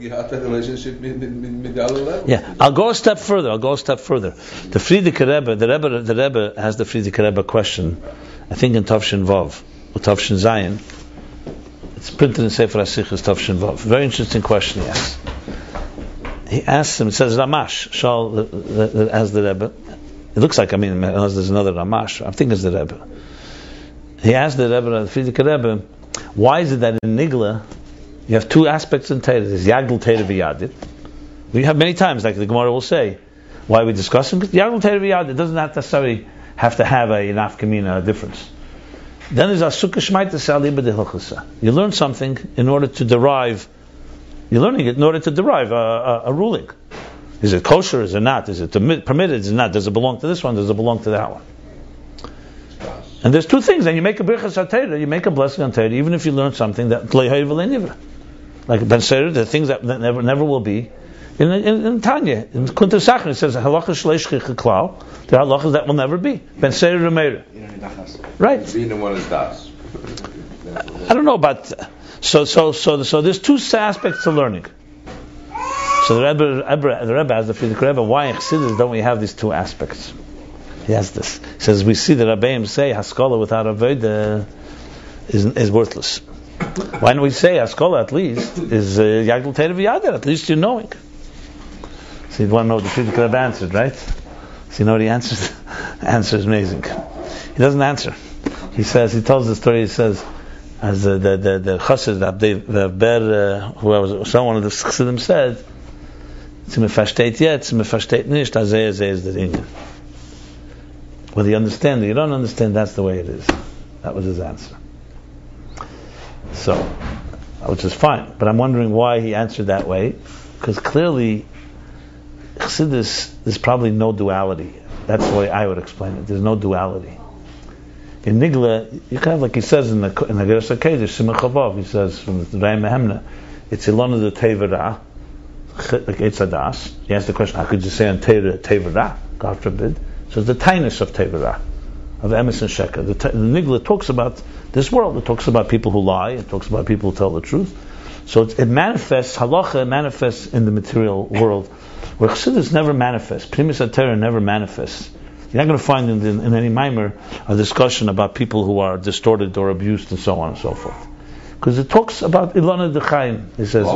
Yeah, I'll go a step further. The Frierdiker Rebbe, the Rebbe has the Frierdiker Rebbe question, I think in Tafshin Vav, or Tafshin Zayin. It's printed in Sefer HaSichos Tafshin Vav. Very interesting question he asks. He asks him, it says Ramash, as the Rebbe. It looks like, unless there's another Ramash, I think it's the Rebbe. He asked the Rebbe, the Frierdiker Rebbe, why is it that in Nigla, you have two aspects in Torah. There's Yagul Teira V'Yadid. We have many times, like the Gemara will say, why are we discussing? Because Yagul Teira V'Yadid doesn't necessarily have to have a nafkamina difference. Then there's Asukah Shmaita Sa'ali B'Dehilchasa. You learn something in order to derive. You're learning it in order to derive a ruling. Is it kosher? Is it not? Is it permitted? Is it not? Does it belong to this one? Does it belong to that one? And there's two things. And you make a birchas HaTorah, you make a blessing on Torah, even if you learn something that le'hay v'le'nivra. Like Ben Seder, the things that never will be. In Tanya, in Kunter Sachar, it says halacha shleish chiklal. There are halachas that will never be. Ben Seder Remeir. Right. Being one is das. I don't know about. So there's two aspects to learning. So the Rebbe has the Frierdiker Rebbe. Why in Chassidus don't we have these two aspects? He has this. He says we see the Rabbeim say Haskalah without Avodah is worthless. Why don't we say Haskalah at least is Yagul Teira V'Yadid? At least you're knowing. So you want to know what the Frierdiker Rebbe answered, right? So you know what he answers? The answer is amazing. He doesn't answer. He tells the story. He says, as the chassid, the ber, whoever, someone of the chassidim said, "Zime versteht jetzt, zime versteht nicht, azeh is the inyan." Whether you understand or you don't understand, that's the way it is. That was his answer. So, which is fine, but I'm wondering why he answered that way, because clearly, Chassidus, there's probably no duality. That's the way I would explain it. There's no duality. In Nigla, you kind of like he says in the Geras HaKodesh, Simcha Chavav, he says from the Rai Mehemna, it's Ilona de Tevera, like Eitzadas. He asked the question, how could you say on Tevera? God forbid. So it's the tinus of Tevera, of Emes and Sheker. The Nigla talks about this world. It talks about people who lie. It talks about people who tell the truth. So it manifests, halacha manifests in the material world, where Chassidus never manifests. Primus Atera never manifests. You're not going to find in any mimer a discussion about people who are distorted or abused and so on and so forth. Because it talks about Ilana de Chaim. It says,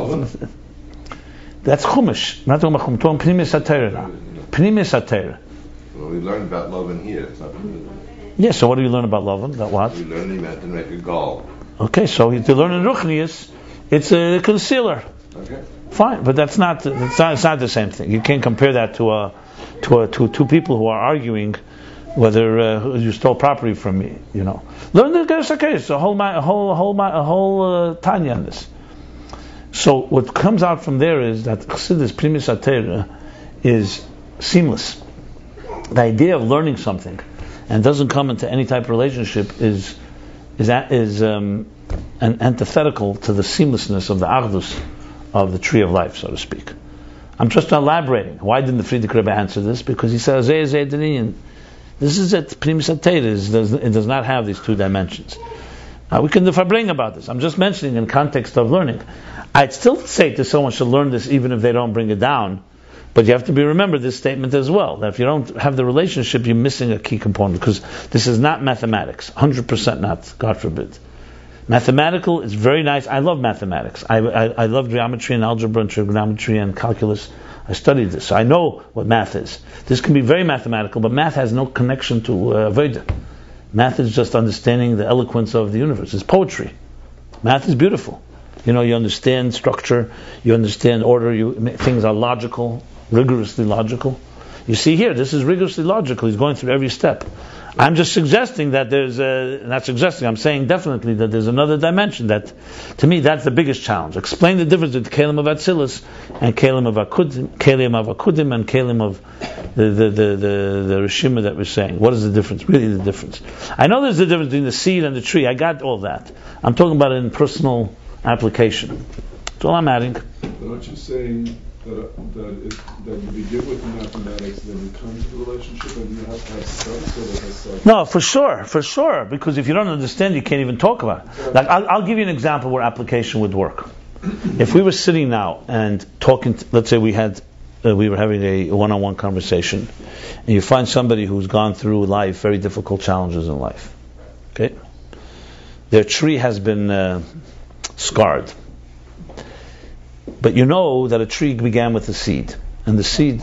that's Chumash. Not talking about Chumash, talking Primus Atera now. Primus Atera. Well, we learned about Lavan here. It's not yeah, so what do you learn about Lavan? That what? We learned he meant to make a gall. Okay, so to learn in Ruchnius, it's a concealer. Okay. Fine, but it's not the same thing. You can't compare that to two people who are arguing whether you stole property from me. You know, learn the Geras HaKodesh, a whole Tanya on this. So what comes out from there is that Chassidus Primus Atera is seamless. The idea of learning something and doesn't come into any type of relationship is an antithetical to the seamlessness of the Achdus of the tree of life, so to speak. I'm just elaborating. Why didn't the Frierdiker Rebbe answer this? Because he says, this is it, Primus Atera, it does not have these two dimensions. Now we can bring about this. I'm just mentioning in context of learning. I'd still say to someone should learn this even if they don't bring it down, but you have to remember this statement as well, that if you don't have the relationship, you're missing a key component, because this is not mathematics, 100% not, God forbid. Mathematical is very nice. I love mathematics. I love geometry and algebra and trigonometry and calculus. I studied this, so I know what math is. This can be very mathematical, but math has no connection to Veda. Math is just understanding the eloquence of the universe. It's poetry. Math is beautiful. You know, you understand structure, you understand order, things are logical, rigorously logical. You see here, this is rigorously logical. He's going through every step. I'm just suggesting that I'm saying definitely that there's another dimension that, to me, that's the biggest challenge. Explain the difference between Kalim of Atzilus and Kalim of Akudim and Kalim of the Rishima that we're saying. What is the difference? Really the difference. I know there's the difference between the seed and the tree. I got all that. I'm talking about it in personal application. That's all I'm adding. But aren't you saying that you begin with mathematics, then you come to the relationship, and you have to have some sort of a psych? No, for sure. Because if you don't understand, you can't even talk about it. Like I'll give you an example where application would work. If we were sitting now and talking, let's say we were having a one-on-one conversation, and you find somebody who's gone through life, very difficult challenges in life. Okay, their tree has been scarred. But you know that a tree began with a seed. And the seed...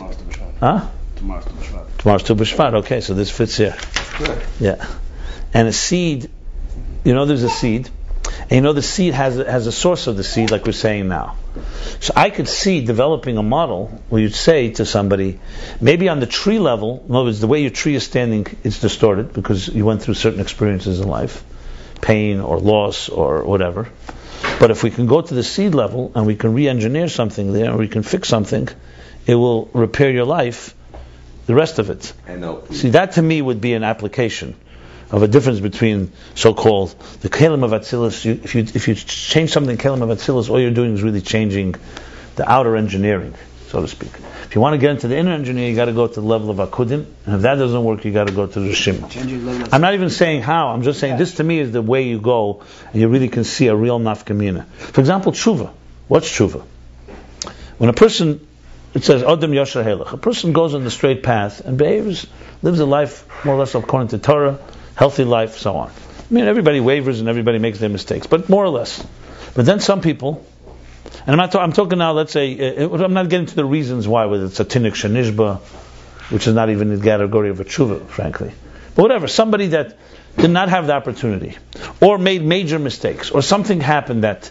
Tomorrow's Tu B'Shvat. Okay, so this fits here. Good. Yeah. And a seed, you know there's a seed. And you know the seed has a source of the seed, like we're saying now. So I could see developing a model where you'd say to somebody, maybe on the tree level, in other words, the way your tree is standing, it's distorted because you went through certain experiences in life. Pain or loss or whatever. But if we can go to the seed level and we can re-engineer something there, or we can fix something, it will repair your life, the rest of it. See, that to me would be an application of a difference between so-called the Kalim of Atzilus. If you change something in Kalim of Atzilus, all you're doing is really changing the outer engineering, so to speak. If you want to get into the inner engineering, you got to go to the level of Akudim, and if that doesn't work, you got to go to the Rishim. I'm not even saying how. I'm just saying this to me is the way you go, and you really can see a real nafkamina. For example, tshuva. What's tshuva? When a person, it says Adam Yashar Helach. A person goes on the straight path and behaves, lives a life more or less according to Torah, healthy life, so on. I mean, everybody wavers and everybody makes their mistakes, but more or less. But then some people. And I'm talking now, let's say, I'm not getting to the reasons why, whether it's a tinik shenishba, which is not even in the category of a tshuva, frankly. But whatever, somebody that did not have the opportunity, or made major mistakes, or something happened that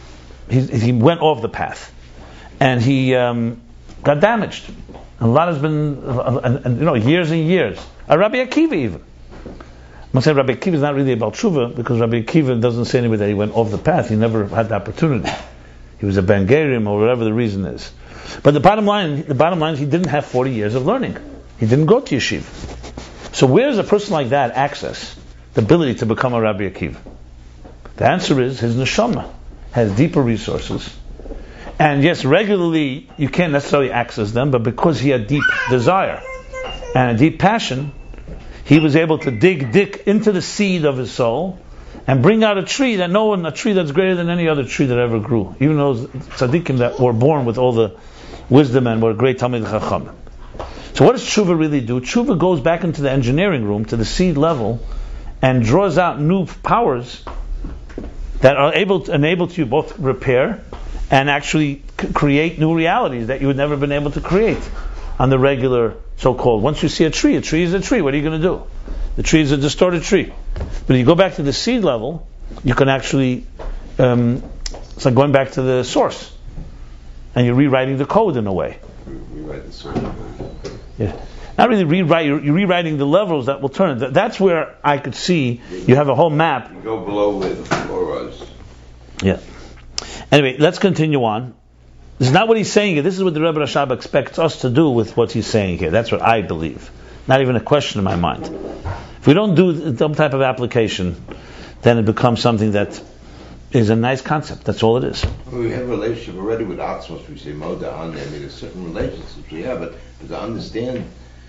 he went off the path, and he got damaged. A lot has been, years and years. Rabbi Akiva even. I'm going to say Rabbi Akiva is not really about tshuva, because Rabbi Akiva doesn't say anywhere that he went off the path. He never had the opportunity. He was a Ben Gerim, or whatever the reason is. But the bottom line is he didn't have 40 years of learning. He didn't go to yeshiva. So where does a person like that access the ability to become a Rabbi Akiva? The answer is his neshama has deeper resources. And yes, regularly you can't necessarily access them, but because he had deep desire and a deep passion, he was able to dig into the seed of his soul and bring out a tree that's greater than any other tree that ever grew. Even those tzaddikim that were born with all the wisdom and were great Talmid Chacham. So what does tshuva really do? Tshuva goes back into the engineering room, to the seed level, and draws out new powers that are enable you both repair and actually create new realities that you would never been able to create on the regular so-called. Once you see a tree is a tree. What are you going to do? The tree is a distorted tree. But if you go back to the seed level, you can actually, it's like going back to the source. And you're rewriting the code in a way. Rewrite the source. Yeah. Not really rewrite, you're rewriting the levels that will turn. That's where I could see you have a whole map. You go below where the floor was. Yeah. Anyway, let's continue on. This is not what he's saying here. This is what the Rebbe Rashab expects us to do with what he's saying here. That's what I believe. Not even a question in my mind. If we don't do some type of application, then it becomes something that is a nice concept. That's all it is. We have a relationship already with Atzmos. We say Moda on there. I mean, there's certain relationships we have, but to understand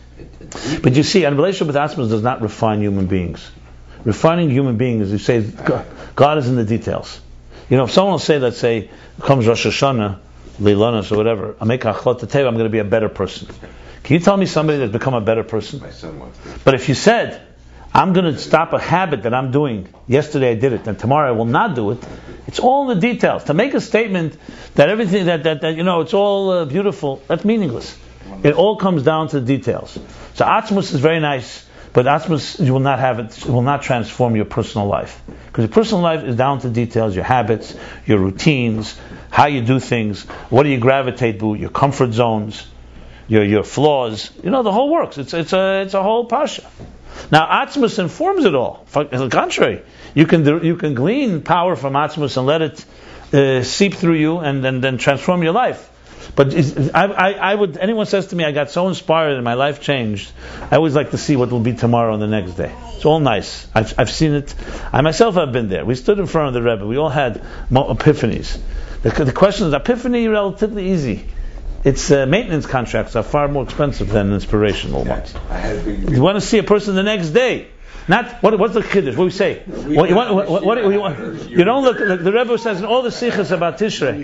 it. But you see, a relationship with Atzmos does not refine human beings. Refining human beings, you say, God is in the details. If someone will say, let's say, comes Rosh Hashanah, Leilanos or whatever, I make Achlot Teva, I'm going to be a better person. Can you tell me somebody that's become a better person? My son wants to. But if you said, I'm going to stop a habit that I'm doing, yesterday I did it, and tomorrow I will not do it, it's all in the details. To make a statement that everything, that it's all beautiful, that's meaningless. It all comes down to the details. So Atzmos is very nice, but Atzmos, you will not have it will not transform your personal life. Because your personal life is down to details, your habits, your routines, how you do things, what do you gravitate to, your comfort zones, your flaws. The whole works. It's a whole pasha. Now Atzmos informs it all. On the contrary, you can glean power from Atzmos and let it seep through you and then transform your life. But anyone says to me, I got so inspired and my life changed, I always like to see what will be tomorrow and the next day. It's all nice. I've seen it. I myself have been there. We stood in front of the Rebbe. We all had epiphanies. The question is, epiphany relatively easy. Its maintenance contracts are far more expensive than inspirational ones. You want to see a person the next day. Not what's the kiddush? What do we say? You don't look. The Rebbe says in all the sichos about Tishrei.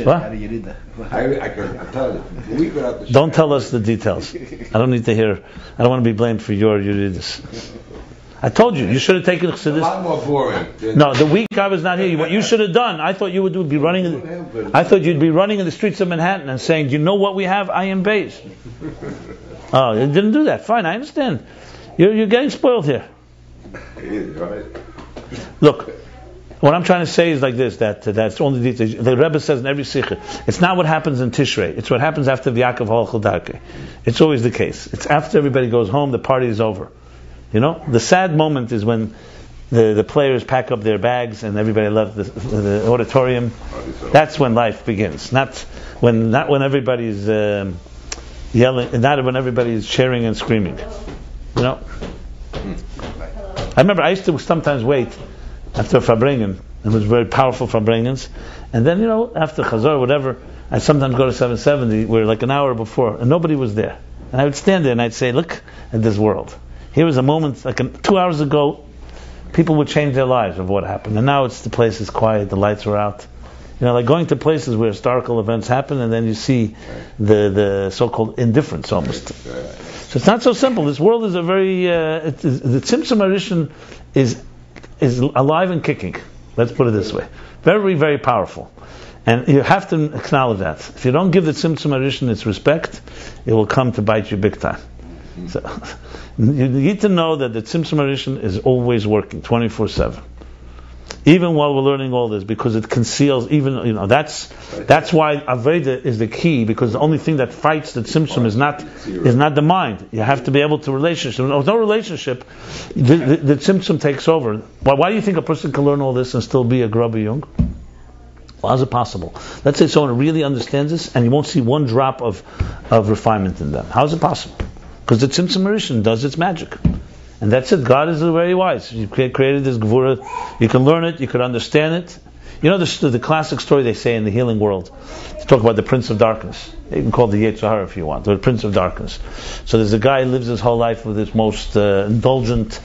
What? Don't tell us the details. I don't need to hear. I don't want to be blamed for your Yeridus. I told you should have taken Chassidus. A lot more boring. No, the week I was not here. What you should have done, I thought you would be running. I thought you'd be running in the streets of Manhattan and saying, "Do you know what we have? Ayin Beis." Oh, you didn't do that. Fine, I understand. You're getting spoiled here. Right. Look, what I'm trying to say is like this: that's only details. The Rebbe says in every sikha, it's not what happens in Tishrei. It's what happens after V'Yakov Holchel Darkei. It's always the case. It's after everybody goes home, the party is over. The sad moment is when the players pack up their bags and everybody left the auditorium. That's when life begins. Not when everybody's yelling. Not when everybody's cheering and screaming. I remember I used to sometimes wait after Farbrengen. It was very powerful Farbrengens. And then, after Chazor or whatever, I'd sometimes go to 770, where like an hour before, and nobody was there. And I would stand there and I'd say, look at this world. Here was a moment, 2 hours ago, people would change their lives of what happened. And now the place is quiet, the lights are out. Like going to places where historical events happen, and then you see the so-called indifference almost. So it's not so simple. This world is a very the Tzimtzum Arishan is alive and kicking. Let's put it this way. Very, very powerful. And you have to acknowledge that. If you don't give the Tzimtzum Arishan its respect, it will come to bite you big time. So, you need to know that the Tzimtzum Rishon is always working 24/7. Even while we're learning all this, because it conceals, even, that's why Aveda is the key, because the only thing that fights the Tzimtzum is not the mind. You have to be able to relationship. With no relationship, the Tzimtzum takes over. Why do you think a person can learn all this and still be a Grubber Jung? Well, how's it possible? Let's say someone really understands this and you won't see one drop of refinement in them. How is it possible? Because the Tzimtzum Rishon does its magic. And that's it. God is very wise. You created this Gevura. You can learn it. You can understand it. You know the classic story they say in the healing world. They talk about the Prince of Darkness. You can call it the Yetzer Hara if you want, or the Prince of Darkness. So there's a guy who lives his whole life with his most indulgent,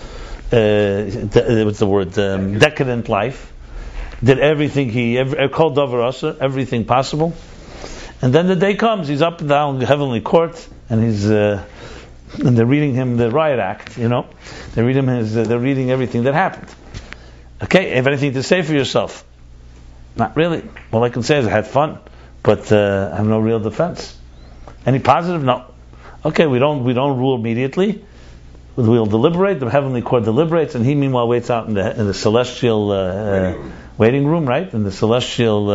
decadent life. Did everything called Dover Asa, everything possible. And then the day comes, he's up and down the heavenly court, and he's and they're reading him the riot act. They're reading everything that happened. Okay, have anything to say for yourself? Not really. All I can say is I had fun, but I have no real defense. Any positive? No. Okay, we don't rule immediately. We'll deliberate. The heavenly court deliberates, and he meanwhile waits out in the celestial waiting room, right? In the celestial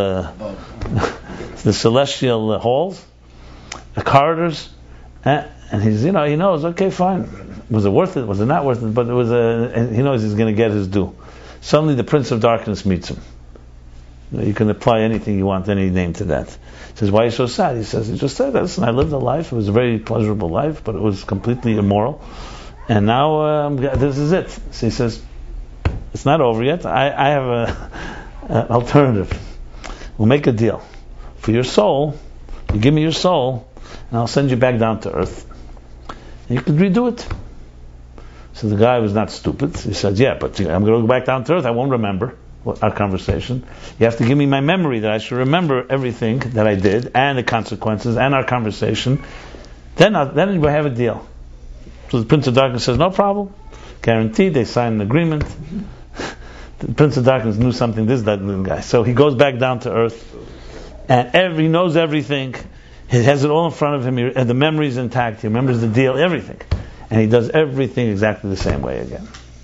halls, the corridors. And he's, he knows, okay, fine. Was it worth it? Was it not worth it? But it was and he knows he's going to get his due. Suddenly the Prince of Darkness meets him. You can apply anything you want, any name to that. He says, why are you so sad? He says, he just said, listen, I lived a life. It was a very pleasurable life, but it was completely immoral. And now, this is it. So he says, it's not over yet. I have an alternative. We'll make a deal. For your soul, you give me your soul, and I'll send you back down to earth. And you could redo it. So the guy was not stupid. He said, yeah, but I'm going to go back down to earth. I won't remember our conversation. You have to give me my memory that I should remember everything that I did, and the consequences, and our conversation. Then we have a deal. So the Prince of Darkness says, no problem. Guaranteed. They sign an agreement. The Prince of Darkness knew something, this, that, little guy. So he goes back down to earth, and he knows everything. He has it all in front of him, and the memory is intact. He remembers the deal, everything. And he does everything exactly the same way again.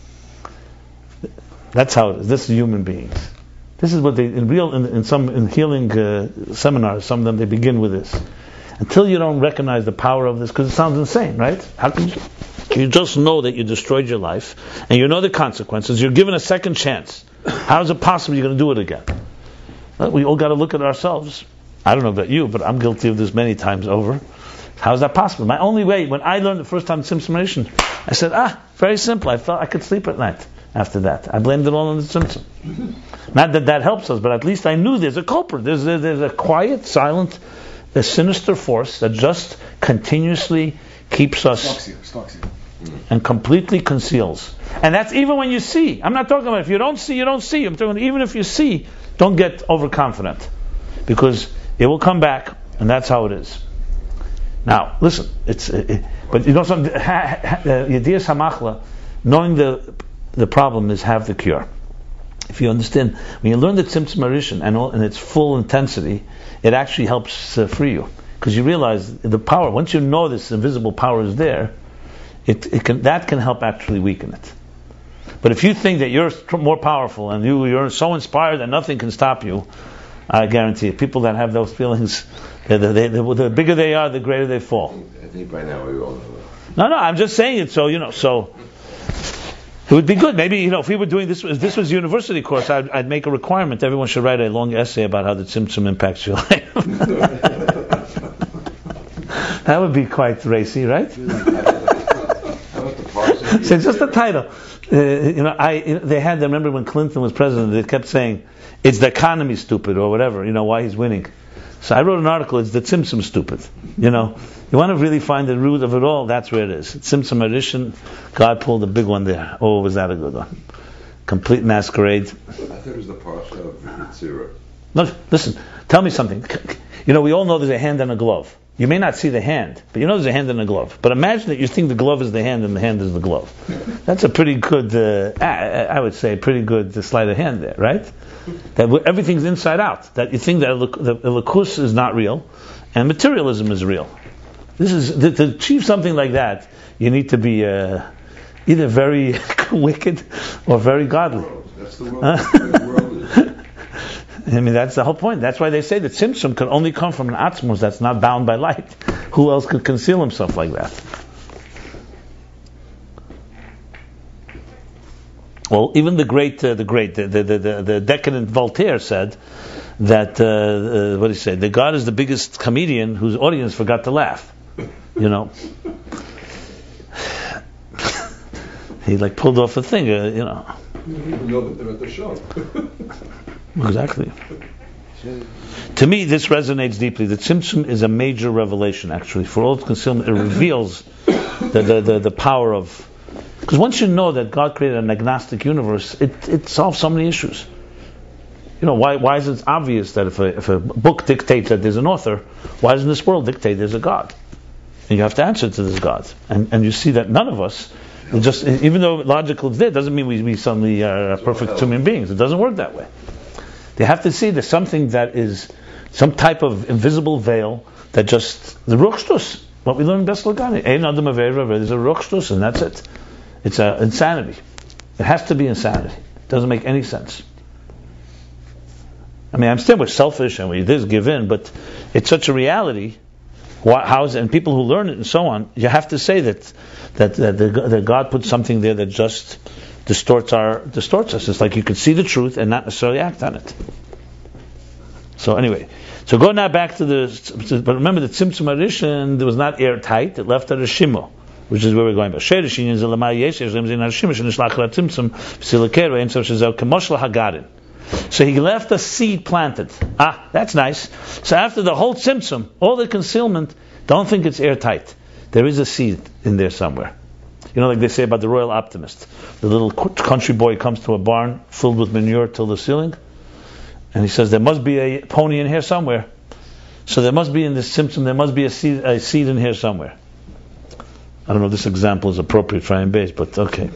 That's how it is. This is human beings. This is what they, in healing seminars, some of them, they begin with this. Until you don't recognize the power of this, because it sounds insane, right? How can you just know that you destroyed your life, and you know the consequences, you're given a second chance. How is it possible you're going to do it again? Well, we all got to look at ourselves. I don't know about you, but I'm guilty of this many times over. How is that possible? My only way, when I learned the first time Tzimtzum Rishon, I said, very simple. I felt I could sleep at night after that. I blamed it all on the Tzimtzum. Not that helps us, but at least I knew there's a culprit. There's a quiet, silent, a sinister force that just continuously keeps us Stalks you. and completely conceals. And that's even when you see. I'm not talking about if you don't see, you don't see. I'm talking about even if you see, don't get overconfident. Because it will come back, and that's how it is. Now, listen, but you know something, Yediyas HaMachla, knowing the problem is have the cure. If you understand, when you learn the Tzimtzum Rishon and its full intensity, it actually helps free you. Because you realize the power, once you know this invisible power is there, that can help actually weaken it. But if you think that you're more powerful and you're so inspired that nothing can stop you, I guarantee you, people that have those feelings, the bigger they are, the greater they fall. I think by now we all know that. No, I'm just saying it so it would be good. Maybe, if we were doing this, if this was a university course, I'd make a requirement. Everyone should write a long essay about how the Tzimtzum impacts your life. That would be quite racy, right? So just the title. They had, I remember when Clinton was president, they kept saying, it's the economy stupid, or whatever, why he's winning. So I wrote an article, it's the Tzimtzum stupid. You want to really find the root of it all, that's where it is. Tzimtzum Rishon, God pulled a big one there. Oh, was that a good one. Complete masquerade. I thought it was the parsha of Yetzirah. No, listen, tell me something. We all know there's a hand and a glove. You may not see the hand, but you know there's a hand and a glove. But imagine that you think the glove is the hand and the hand is the glove. That's a pretty good, I would say, pretty good sleight of hand there, right? That everything's inside out. That you think that the Lakus is not real, and materialism is real. This is to achieve something like that. You need to be either very wicked or very godly. That's the world. The world is. I mean, that's the whole point. That's why they say that Tzimtzum can only come from an Atzmos that's not bound by light. Who else could conceal himself like that? Well, even the decadent Voltaire said that what did he say? That God is the biggest comedian whose audience forgot to laugh. You know, he like pulled off a thing. You know, You don't even know that they're at the show. exactly. To me, this resonates deeply. The Tzimtzum is a major revelation, actually, for all its concealment. It reveals the power of. Because once you know that God created an agnostic universe, it solves so many issues. You know, why is it obvious that if a book dictates that there's an author, why doesn't this world dictate there's a God? And you have to answer to this God. And you see that none of us, just even though logical is there, doesn't mean we suddenly are perfect human beings. It doesn't work that way. They have to see there's something that is some type of invisible veil that just, the Ruach Shtus, what we learn in Bes Lagani, Ein Adam Aveira, there's a Ruach Shtus, and that's it. It's insanity. It has to be insanity. It doesn't make any sense. I mean, I understand we're selfish and we give in, but it's such a reality. And people who learn it and so on, you have to say that God put something there that just distorts us. It's like you can see the truth and not necessarily act on it. So anyway, so go now back to but remember the Tzimtzum Arishan, it was not airtight, it left at a Shimo, which is where we're going. So he left a seed planted. That's nice. So after the whole Tzimtzum, all the concealment, don't think it's airtight. There is a seed in there somewhere. You know, like they say about the royal optimist. The little country boy comes to a barn filled with manure till the ceiling, and he says, there must be a pony in here somewhere. So there must be in this Tzimtzum, there must be a seed in here somewhere. I don't know if this example is appropriate for Beis, but okay.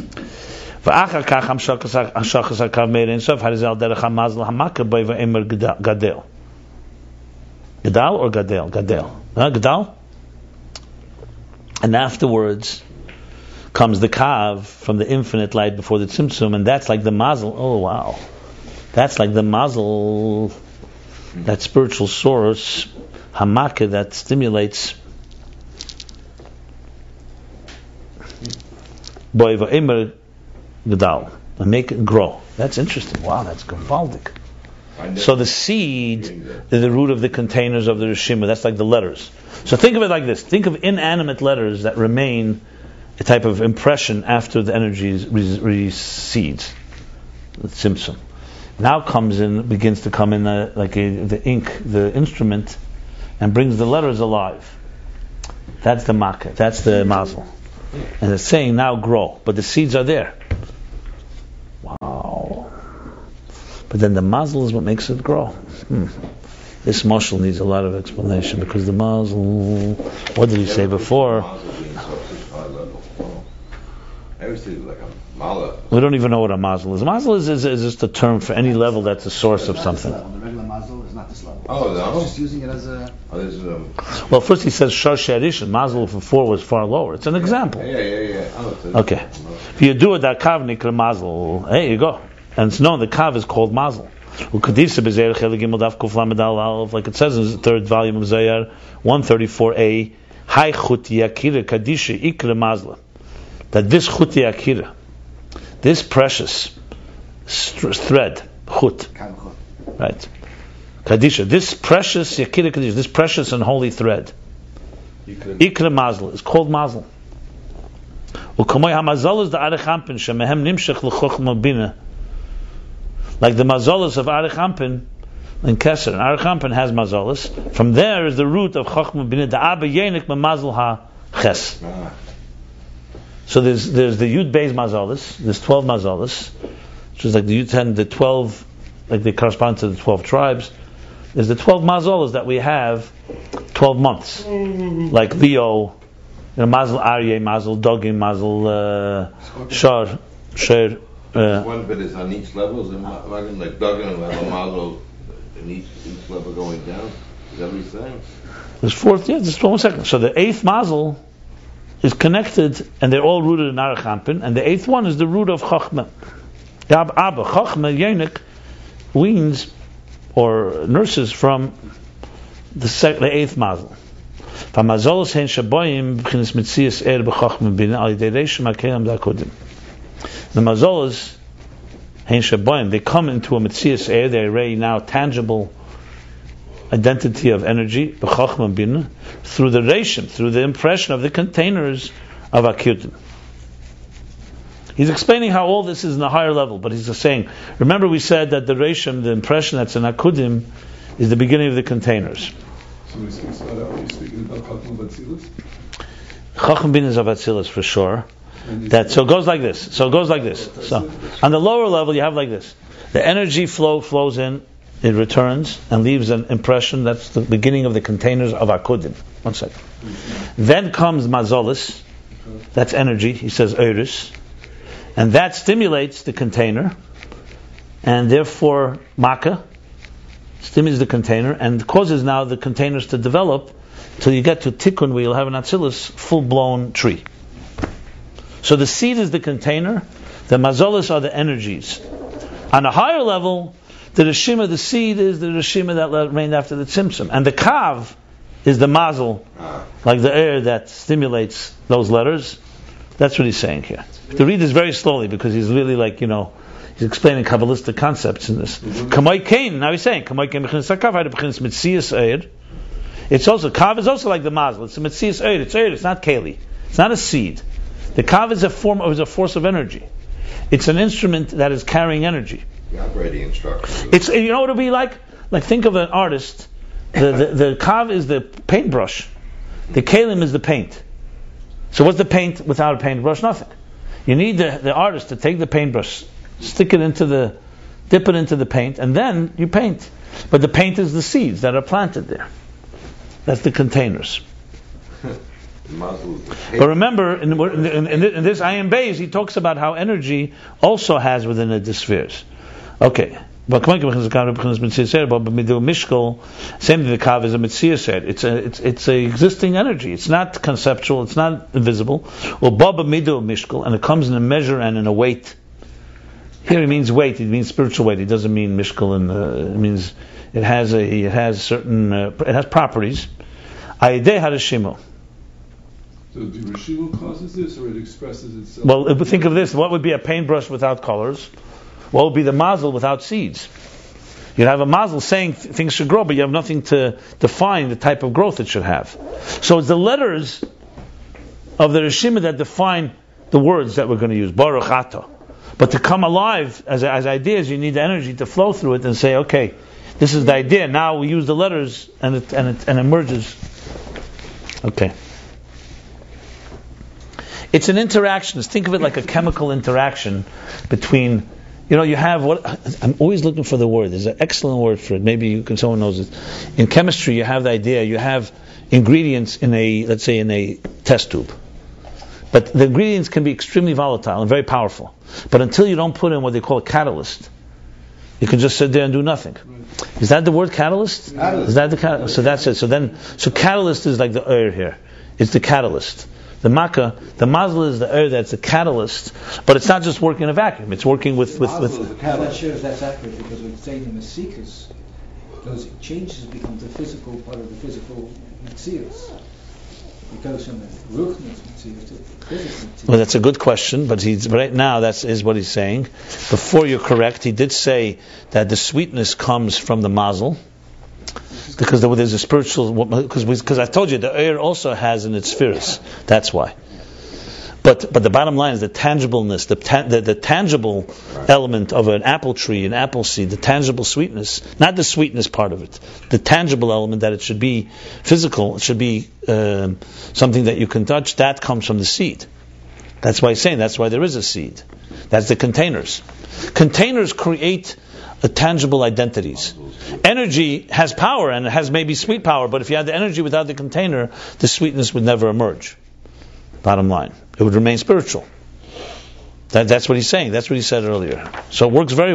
Gadal or Gadel? Gadel. Gadal? And afterwards comes the Kav from the infinite light before the Tzimtzum, and that's like the Mazel. Oh wow. That's like the Mazel, that spiritual source, Hamaka, that stimulates Boiva Emer Gadal, and make it grow. That's interesting. Wow, that's gewaldig. So the seed is the root of the containers of the Rishima. That's like the letters. So think of it like this. Think of inanimate letters that remain a type of impression after the energy recedes. The Tzimtzum. Now begins to come in the ink, the instrument, and brings the letters alive. That's the Makkah. That's the Mazel. And it's saying now grow, but the seeds are there. Wow. But then the Mazel is what makes it grow. This mashal needs a lot of explanation, because the Mazel, what did he say before? We don't even know what a Mazel is. A Mazel is just a term for any level that's a source of something. The regular Mazel is not this level. Oh, no. He's just using it as a... Well, first he says Shar Sherishin. Mazel for 4 was far lower. It's an example. Yeah. Okay. If you do it, that Kav Nikra Mazel. There you go. And it's known the Kav is called Mazel. Like it says in the 3rd volume of Zayar, 134a, Hai Chuti Akira Kadisha Ikra Mazla. That this Chuti Akira, this precious thread, Chut, right? Kadisha, this precious Yakira Kadisha, this precious and holy thread, Ikra Mazla, is called Mazel. U'kamoy HaMazal is the Arich Hampin, shemehem nimshach l'chochma bina. Like the mazolas of Arich Hampin in Keser. And Arich Hampin has mazolas. From there is the root of Chochma Bina, the Abba Yenik Mamazal Ha-Ches. So there's the Yud Beis mazolas, there's 12 mazolas, which is like the Yud 10, the 12, like they correspond to the 12 tribes. There's the 12 mazolas that we have, 12 months. Like Leo, Mazel Aryeh, Mazel Dogim, Mazel Shar, Sher. One bit is on each level, like Duggan and Mazel in each level going down. Is that what he's saying? There's fourth, yeah, just 1 second. So the eighth mazel is connected, and they're all rooted in Arachampin, and the eighth one is the root of Chachma. Abba, Chachma, Yenik, weans or nurses from the eighth mazel. The mazolas hein shaboyim, they come into a mitzias air, they're already now tangible identity of energy, through the reshim, through the impression of the containers of akudim. He's explaining how all this is in a higher level, but he's just saying, remember we said that the reshim, the impression that's in akudim, is the beginning of the containers. So he speaks about that when he's speaking about Chacham Batzilus? Chacham bin is of Atzilus for sure. So it goes like this. So on the lower level you have like this. The energy flows in, it returns and leaves an impression. That's the beginning of the containers of Akudim. 1 second. Then comes Mazolis. That's energy. He says Eiris. And that stimulates the container. And therefore Makkah stimulates the container and causes now the containers to develop till you get to Tikkun where you'll have an Atzilus full-blown tree. So the seed is the container. The Mazolis are the energies. On a higher level, the Reshima, the seed, is the Reshima that remained after the Tzimtzum. And the Kav is the Mazel, like the air that stimulates those letters. That's what he's saying here. To read this very slowly because he's really he's explaining Kabbalistic concepts in this. Kamay Kain, now he's saying, Kamay Kain b'chinas HaKav, had b'chinas Mitzias Eir. It's also, Kav is also like the Mazel. It's a Mitzias Eir. It's Eir, it's not Keli. It's not a seed. The Kav is a force of energy. It's an instrument that is carrying energy. The operating instruction. It's, what it would be like think of an artist. The Kav is the paintbrush. The Kalim is the paint. So what's the paint without a paintbrush? Nothing. You need the artist to take the paintbrush, dip it into the paint, and then you paint. But the paint is the seeds that are planted there. That's the containers. But remember, in this Ayin Beis, he talks about how energy also has within it the spheres. Okay. But same thing, the Kav is a Mitziaser. It's a existing energy. It's not conceptual. It's not invisible. And it comes in a measure and in a weight. Here it means weight. It means spiritual weight. It doesn't mean mishkal. It means it has properties. Aidei harashimo. So the Rishima causes this, or it expresses itself? Well, think of this. What would be a paintbrush without colors? What would be the mazel without seeds? You'd have a mazel saying things should grow, but you have nothing to define the type of growth it should have. So it's the letters of the Rishima that define the words that we're going to use. Baruch Atah. But to come alive as ideas, you need the energy to flow through it and say, okay, this is the idea. Now we use the letters and it emerges. Okay. It's an interaction. Think of it like a chemical interaction between, you have what, I'm always looking for the word. There's an excellent word for it. Maybe someone knows it. In chemistry, you have the idea, you have ingredients in a test tube. But the ingredients can be extremely volatile and very powerful. But until you don't put in what they call a catalyst, you can just sit there and do nothing. Is that the word catalyst? Is that the catalyst? So that's it. So catalyst is like the air here. It's the catalyst. The makkah, the mazel is the air that's a catalyst, but it's not just working in a vacuum. It's working with. I'm not sure if that's accurate because we're saying in the Mesikas, those changes become the physical part of the physical Metzius. It goes from the Ruchnis Metzius to the physical Metzius. Well, that's a good question, but right now that is what he's saying. Before you're correct, he did say that the sweetness comes from the mazel. Because there's a spiritual, because I told you the air also has in its spheres. That's why. But the bottom line is the tangibleness, the tangible element of an apple tree, an apple seed, the tangible sweetness, not the sweetness part of it, the tangible element that it should be physical, it should be something that you can touch. That comes from the seed. That's why he's saying that's why there is a seed. That's the containers. Containers create tangible identities. Energy has power and it has maybe sweet power, but if you had the energy without the container, the sweetness would never emerge. Bottom line, it would remain spiritual. That's what he's saying. That's what he said earlier. So it works very well.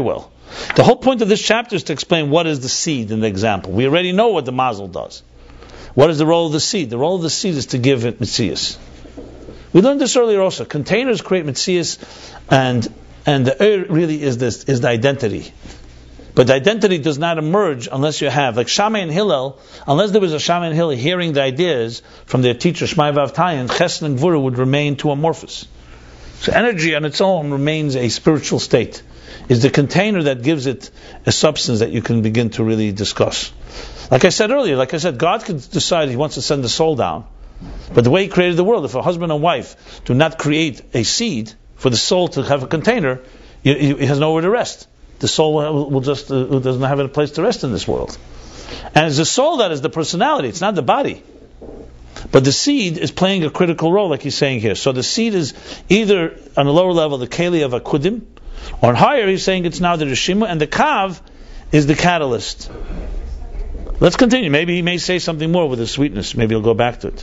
The whole point of this chapter is to explain what is the seed in the example. We already know what the mazel does. What is the role of the seed? The role of the seed is to give it mitzias. We learned this earlier also. Containers create mitzias, and the really is the identity. But the identity does not emerge unless you have, like Shammai and Hillel, unless there was a Shammai and Hillel hearing the ideas from their teacher Shmai Vav Tayin, Chesed and Gvura would remain too amorphous. So energy on its own remains a spiritual state. Is the container that gives it a substance that you can begin to really discuss. Like I said earlier, God could decide He wants to send the soul down. But the way He created the world, if a husband and wife do not create a seed for the soul to have a container, it has nowhere to rest. The soul will just doesn't have a place to rest in this world. And it's the soul that is the personality. It's not the body. But the seed is playing a critical role, like he's saying here. So the seed is either on a lower level the keli of akudim, or higher he's saying it's now the rishima, and the kav is the catalyst. Let's continue. Maybe he may say something more with the sweetness. Maybe he'll go back to it.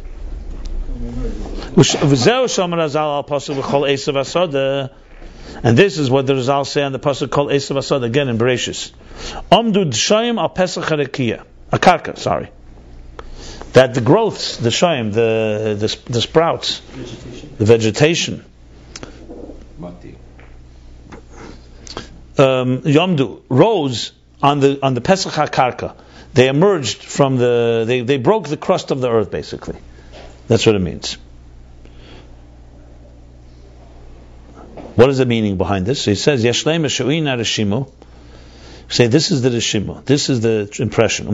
And this is what the Rizal say on the pasuk called Esav Asad again in Bereshis. Amdu d'shayim al pesach harakiya, a karka. Sorry, that the growths, the shayim, the sprouts, the vegetation. Yomdu rose on the pesach hakarka. They emerged from they broke the crust of the earth. Basically, that's what it means. What is the meaning behind this? So he says, Yeshlem Eshuina Rishimu. Say, this is the Rishimu. This is the impression.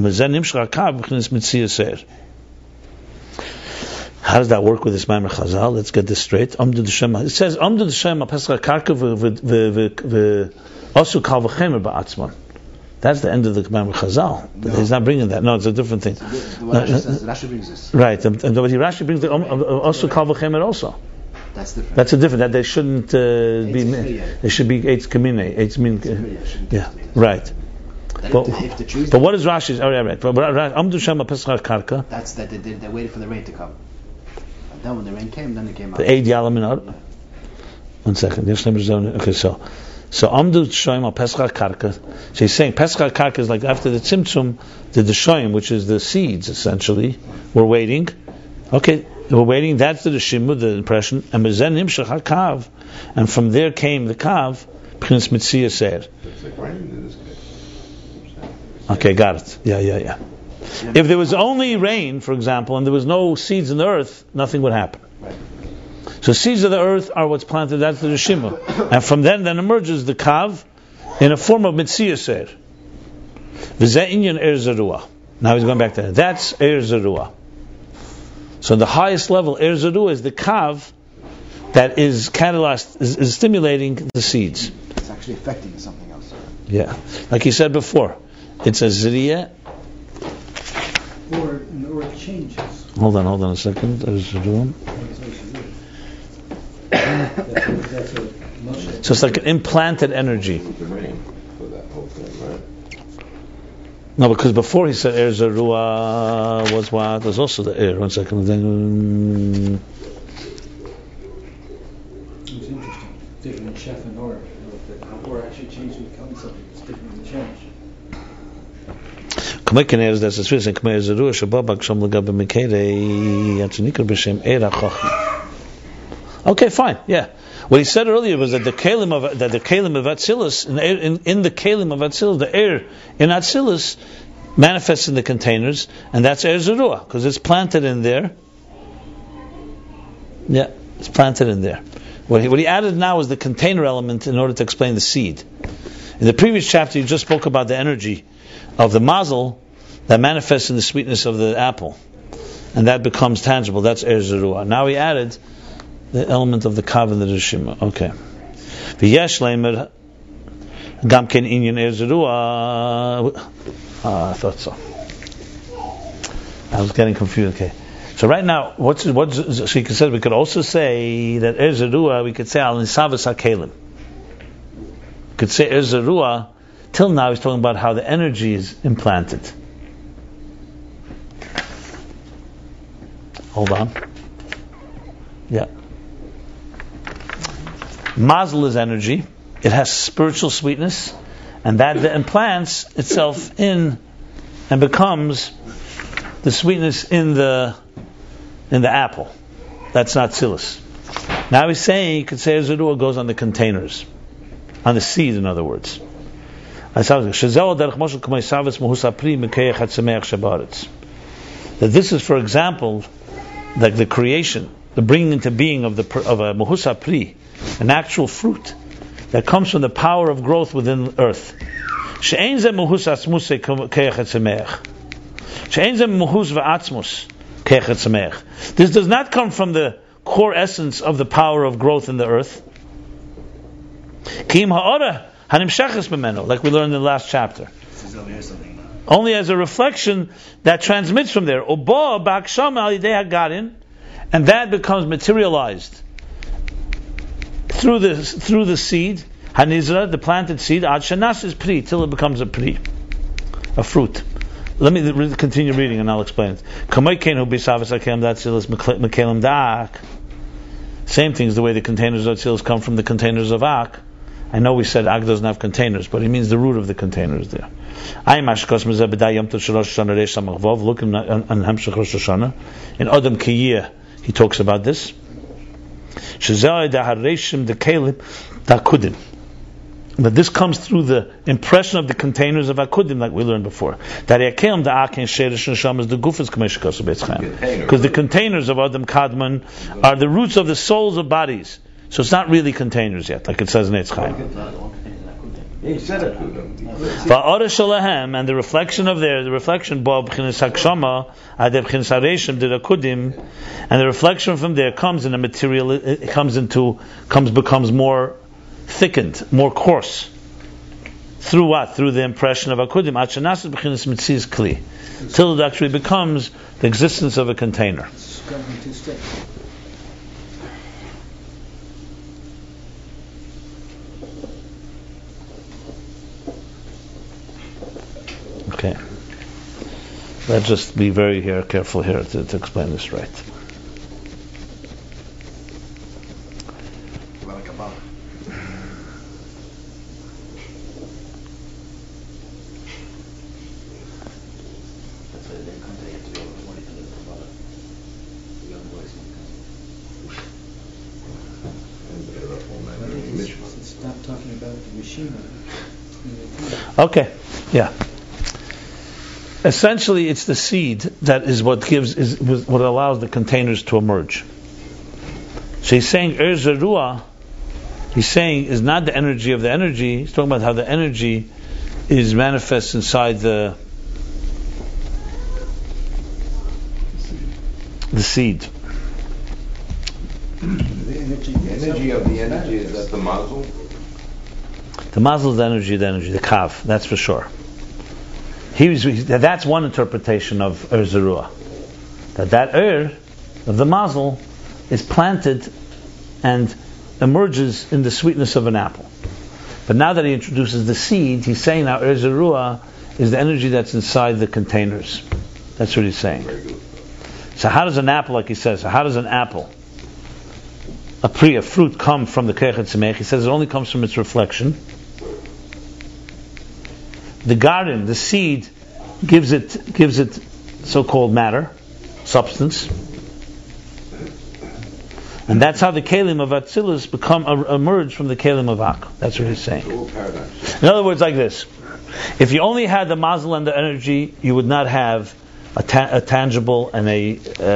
How does that work with this Maimer Chazal? Let's get this straight. It says, Amdu D'Shem Pesach Karka V'Osu Kal V'Chemer Ba'atzman. That's the end of the Maimer Chazal. No. He's not bringing that. No, it's a different thing. Rashi brings this. Right. And Rashi brings the Osu Kal V'Chemer also. That's different. That's a different. That they shouldn't be. They should be eitz kamine. Eitz min. Yeah, right. But what is Rashi's? Oh, yeah, right. Amdu shema pesach karka. That's that they waited for the rain to come. And then when the rain came, then it came out. The eid yalam out. Yeah. 1 second. Okay, so amdu shema pesach karka. So he's saying pesach karka is like after the tzimtzum, the shoyim, which is the seeds essentially. We're waiting. Okay. We're waiting. That's the Rishimu, the impression. And Mezen Nimshach HaKav, and from there came the Kav. Prince Mitzia said. Okay, got it. Yeah. If there was only rain, for example, and there was no seeds in the earth, nothing would happen. So seeds of the earth are what's planted. That's the Rishimu, and from then emerges the Kav in a form of Mitzia said. V'zeh inyan Er Zerua. Now he's going back to that. That's Er Zerua. So the highest level, Er Zerua, is the kav that is catalyzed, is stimulating the seeds. It's actually affecting something else. Yeah. Like he said before, it's a zriyah. Or it changes. Hold on a second. Er Zerua. So it's like an implanted energy. No, because before he said Er Zerua was what? There's also the air. 1 second. It was interesting. Different in Chef and Or. Or actually changed with concept. It's different in the change. Okay, fine. Yeah. What he said earlier was that the kelim of Atzilus, in the kelim of Atzilus, the air in Atzilus manifests in the containers, and that's Er Zerua, because it's planted in there. Yeah, it's planted in there. What he added now is the container element in order to explain the seed. In the previous chapter, you just spoke about the energy of the mazel that manifests in the sweetness of the apple, and that becomes tangible. That's Er Zerua. Now he added the element of the kav and the rishima. Okay. V'yesh leimer gam ken inyan Er Zerua. I thought so. I was getting confused. Okay. So right now, so you could say, we could also say that Er Zerua, we could say al nisavas hakelim. We could say Er Zerua. Till now, he's talking about how the energy is implanted. Hold on. Yeah. Mazel is energy. It has spiritual sweetness, and that then implants itself in and becomes the sweetness in the apple. That's not Atzilus. Now he's saying you could say Zerua goes on the containers, on the seed, in other words. That this is, for example, like the creation, the bringing into being of a Muhusa Pri, an actual fruit that comes from the power of growth within earth. This does not come from the core essence of the power of growth in the earth. Like we learned in the last chapter. Only as a reflection that transmits from there. And that becomes materialized through the seed, Hanizra, the planted seed, Ad Shanas is Pri, till it becomes a Pri, a fruit. Let me continue reading and I'll explain it. Same thing as the way the containers of Atzilus come from the containers of Ak. I know we said Ak doesn't have containers, but he means the root of the containers there. Look in Hemshech Rosh Hashanah. In Adam Kiyeh, he talks about this. That this comes through the impression of the containers of Akudim, like we learned before. Because the containers of Adam Kadman are the roots of the souls of bodies. So it's not really containers yet, like it says in Eitz Chaim. And the reflection of the reflection and the reflection from there comes in a material, becomes more thickened, more coarse. Through what? Through the impression of Akudim. Till it actually becomes the existence of a container. Okay. Let's just be very careful here to explain this right. Stop talking about the machine. Okay, yeah. Essentially, it's the seed that is what allows the containers to emerge. So he's saying Zerua, he's saying is not the energy of the energy. He's talking about how the energy is manifest inside the seed. The energy of the energy, is that the mazel? The mazel is the energy, the kav, that's for sure. That's one interpretation of Zerua. That of the mazel is planted and emerges in the sweetness of an apple. But now that he introduces the seed, he's saying now Zerua is the energy that's inside the containers. That's what he's saying. So how does an apple, like he says, a fruit come from the Kechet Tzemech? He says it only comes from its reflection. The garden, the seed, gives it so-called matter, substance, and that's how the kelim of Atzilus emerge from the kelim of Ak. That's what he's saying. In other words, like this: if you only had the mazel and the energy, you would not have a tangible and a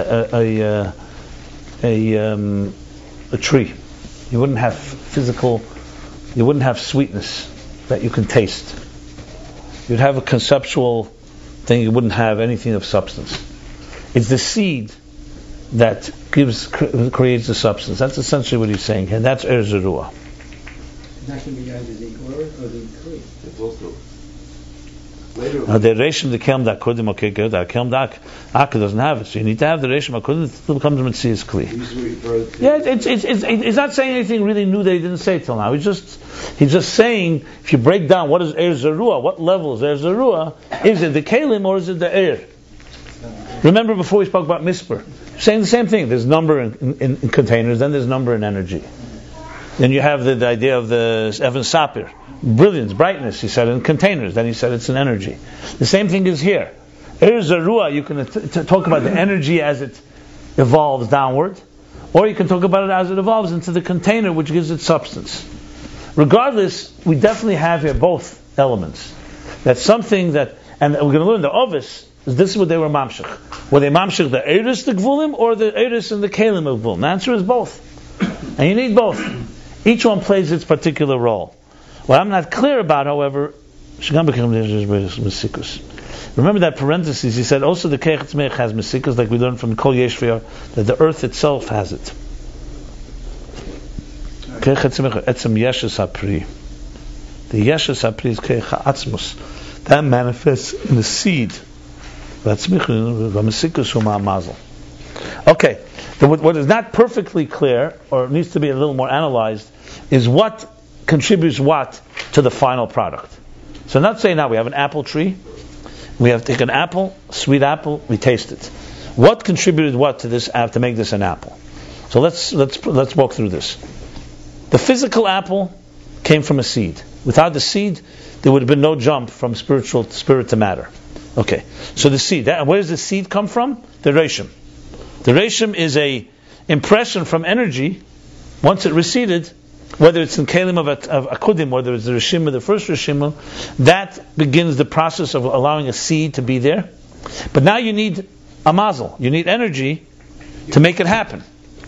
tree. You wouldn't have physical. You wouldn't have sweetness that you can taste. You'd have a conceptual thing, you wouldn't have anything of substance. It's the seed that creates the substance. That's essentially what he's saying, and that's Zerua. That can be either the or the kli. It's also The Reshim, the Kelm Dak Kudim, okay, good. The Kelm Dak Akka doesn't have it, so you need to have the Reshim Akudim. It still becomes Metzias Kli. Yeah, it's not saying anything really new that he didn't say till now. He's just saying, if you break down what is Zerua, what level is Zerua, is it the Kelim or is it the Remember before we spoke about Misper, saying the same thing. There's number in containers, then there's number in energy. Then you have the idea of the Evan Sapir. Brilliance, brightness, he said, in containers. Then he said it's an energy. The same thing is here. Ir Zarua, you can talk about the energy as it evolves downward, or you can talk about it as it evolves into the container, which gives it substance. Regardless, we definitely have here both elements. That's something that, and we're going to learn the Ovis, this is what they were mamshech. Were they mamshech the Eris, the Gvulim, or the Eris and the Kalim of Gvulim? The answer is both. And you need both. Each one plays its particular role. What I'm not clear about, however, remember that parenthesis, he said also the Keich Tzmeich has Mesikas, like we learned from Kol Yeshvia, that the earth itself has it. Keich Tzmeich, Etzem Yeshes HaPri. The Yeshes HaPri is Keich HaAtzmus. That manifests in the seed. Okay, what is not perfectly clear, or needs to be a little more analyzed, is what contributes what to the final product. So not saying now we have an apple tree, we have to take an apple, sweet apple, we taste it. What contributed what to this to make this an apple? So let's walk through this. The physical apple came from a seed. Without the seed, there would have been no jump from spirit to matter. Okay, so the seed. Where does the seed come from? The Reshim. The Reshim is a impression from energy. Once it receded, whether it's in Kalim of Akudim, whether it's the Reshim or the first Reshim, that begins the process of allowing a seed to be there. But now you need a mazel. You need energy to make it happen.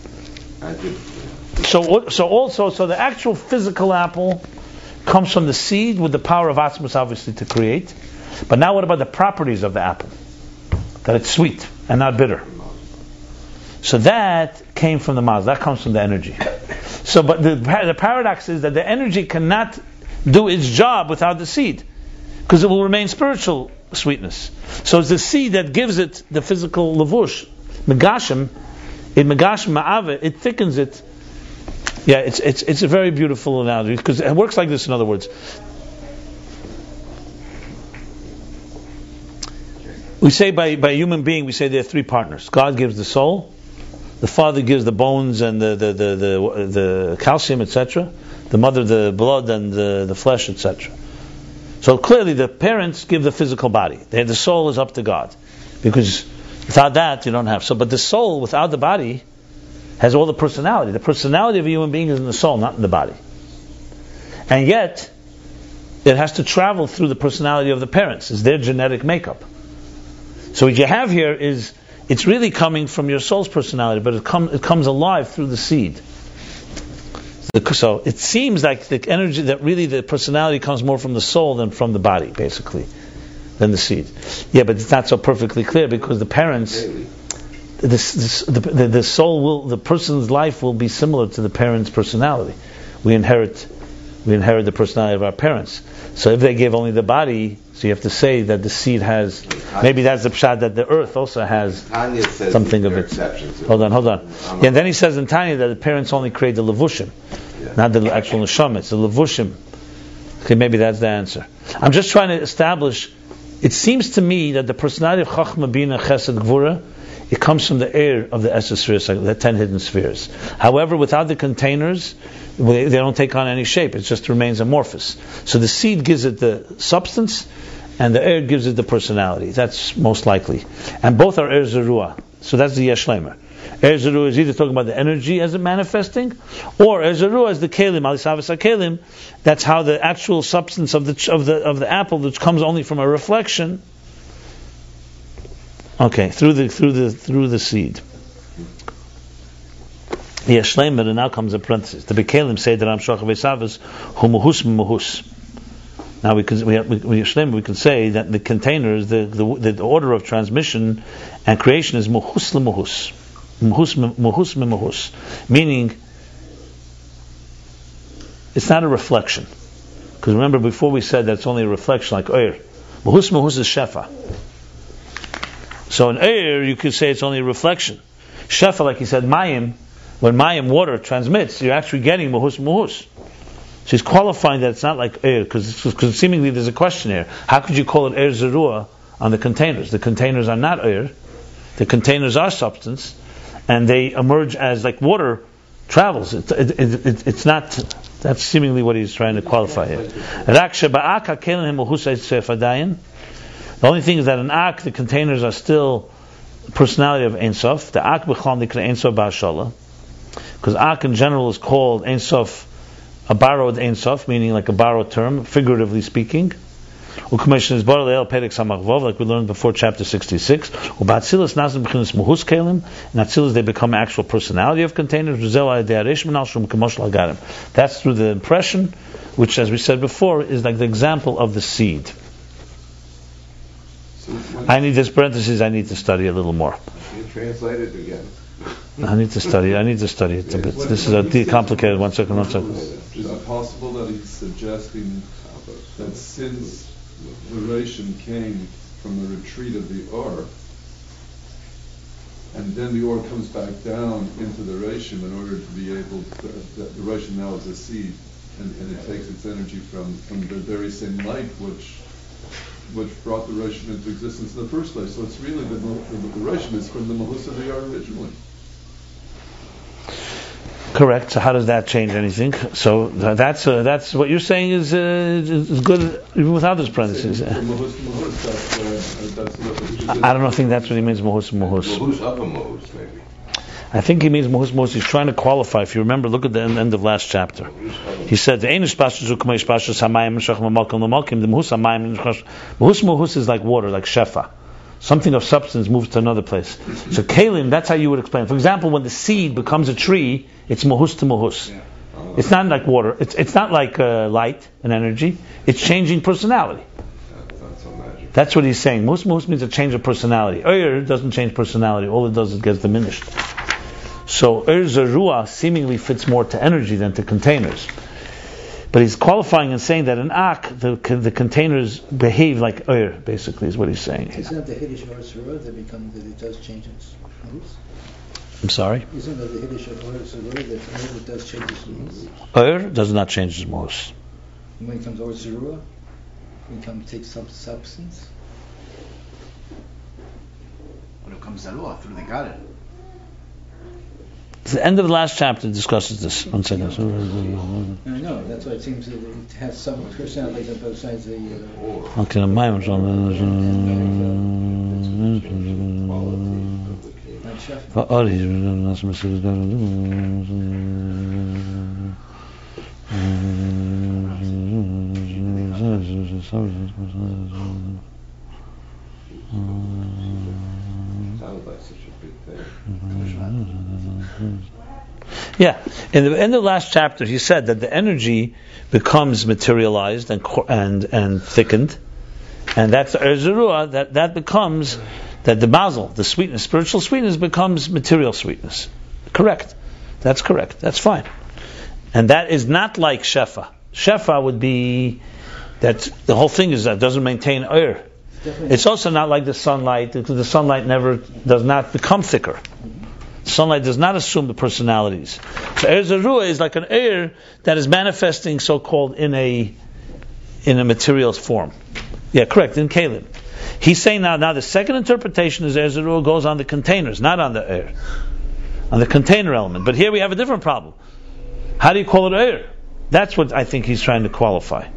So the actual physical apple comes from the seed with the power of Atzmus, obviously, to create. But now what about the properties of the apple? That it's sweet and not bitter. So that came from the mazel. That comes from the energy. So, but the paradox is that the energy cannot do its job without the seed, because it will remain spiritual sweetness. So it's the seed that gives it the physical levush, megashim, ma'ave, it thickens it. Yeah, it's a very beautiful analogy, because it works like this. In other words, we say by a human being, we say there are three partners. God gives the soul, the father gives the bones and the calcium, etc. The mother the blood and the flesh, etc. So clearly the parents give the physical body. The soul is up to God, because without that you don't have. So, but the soul without the body has all the personality. The personality of a human being is in the soul, not in the body. And yet it has to travel through the personality of the parents. It's their genetic makeup. So what you have here is, it's really coming from your soul's personality, but it comes alive through the seed. So it seems like the energy, that really the personality comes more from the soul than from the body, basically, than the seed. Yeah, but it's not so perfectly clear, because the parents, the soul will, the person's life will be similar to the parents' personality. We inherit the personality of our parents. So if they give only the body, so you have to say that the seed has, maybe that's the pshat that the earth also has something of it. Hold on. Yeah, and then he says in Tanya that the parents only create the levushim, not the actual neshama. It's the levushim. Okay, maybe that's the answer. I'm just trying to establish, it seems to me that the personality of Chachma, Bina, Chesed, Gvura, it comes from the air of the Esser spheres, like the 10 hidden spheres. However, without the containers, they don't take on any shape. It just remains amorphous. So the seed gives it the substance, and the air gives it the personality. That's most likely. And both are Er Zerua. So that's the Yesh Leimer. Er Zerua is either talking about the energy as it manifesting, or Er Zerua is the Kelim, Alisavas HaKelim. That's how the actual substance of the apple, which comes only from a reflection, okay, through the seed. Yesh Leimer, and now comes a parenthesis. The Bekelim say that Am Shach Vesavas Hu Muhus Muhus. Now we can say that the containers, the order of transmission and creation is Muhus Muhus. Muhus, meaning it's not a reflection. Because remember, before we said that's only a reflection, like Eir. Muhus is Shefa. So in Eir, you could say it's only a reflection. Shefa, like he said, Mayim, when Mayim, water, transmits, you're actually getting Muhus. So he's qualifying that it's not like Eir, because seemingly there's a question here. How could you call it Eir Zerua on the containers? The containers are not Eir. The containers are substance, and they emerge as like water travels. It's not. That's seemingly what he's trying to qualify here. The only thing is that in Ak, the containers are still the personality of Ein Sof. The Ak b'chol nikra Ein Sof ba'ashala, because Ak in general is called Ein Sof, a borrowed Ein Sof, meaning like a borrowed term, figuratively speaking. Like we learned before chapter 66. And Atzilus, they become actual personality of containers. That's through the impression, which, as we said before, is like the example of the seed. I need this parenthesis. I need to study a little more. You translate it again. I need to study it a bit. This is a complicated. One second. Is it possible that he's suggesting that since the ration came from the retreat of the Or, and then the Or comes back down into the ration in order to be able to, the ration now is a seed, and it takes its energy from the very same light which brought the ration into existence in the first place. So it's really the ration is from the Mahus of the Or originally. Correct. So how does that change anything? So that's what you're saying is good even without this parentheses. I don't think that's what he means. Mahus. Mahus upper Mahus, maybe. I think he means Mahus. He's trying to qualify. If you remember, look at the end of last chapter. He said the Mahus is like water, like shefa. Something of substance moves to another place. So kalim, that's how you would explain it. For example, when the seed becomes a tree, it's Mahus to Mahus. It's not like water. It's not like light and energy. It's changing personality. That's what he's saying. Mahus means a change of personality. Oyer doesn't change personality. All it does is gets diminished. So Oyer Zerua seemingly fits more to energy than to containers. But he's qualifying and saying that in Ak, the containers behave like Oyer, basically, is what he's saying. Isn't that the Hiddish or Surah that it does change its Mahus? I'm sorry? Isn't that the Hiddish or Surah that it does change its Mahus? Oyer does not change its Mahus. When it comes to Surah, when it comes to take some substance? When it comes to Zalua, through the garden. The end of the last chapter discusses this. One second. I know, that's why it seems that it has some personalities on both sides of the... Okay, Not Sounds like such a big thing. Yeah, in the end of the last chapter, he said that the energy becomes materialized and thickened, and that's the Erzerua, that becomes that the Basel, the sweetness, spiritual sweetness, becomes material sweetness. Correct. That's correct. That's fine. And that is not like Shefa. Shefa would be that the whole thing is that it doesn't maintain air. It's also not like the sunlight, because the sunlight does not become thicker. Sunlight does not assume the personalities. So Eir Zerua is like an air that is manifesting so-called in a material form. Yeah, correct, in Kalim. He's saying now the second interpretation is Eir Zerua goes on the containers, not on the air. On the container element. But here we have a different problem. How do you call it air? That's what I think he's trying to qualify.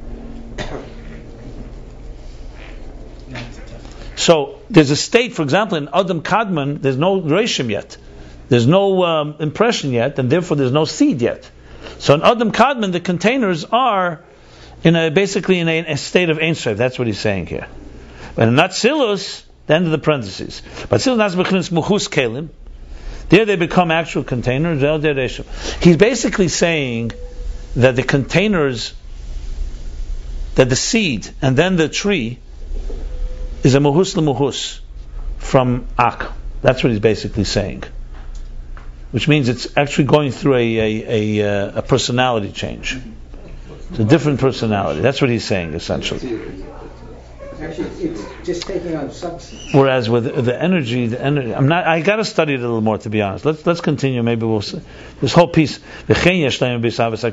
So there's a state, for example, in Adam Kadman, there's no Reshim yet. There's no impression yet, and therefore there's no seed yet. So in Adam Kadman, the containers are basically in a state of Ein Sof. That's what he's saying here. But in Atzilus, the end of the parentheses. But Atzilus nas b'chinas muchus kelim. There they become actual containers. He's basically saying that the containers, that the seed and then the tree is a muhus l'muhus from Ak. That's what he's basically saying. Which means it's actually going through a personality change. It's a different personality. That's what he's saying, essentially. Actually, it's just taking on substance. Whereas with the energy, I got to study it a little more, to be honest. Let's continue. Maybe we'll see. This whole piece. Same thing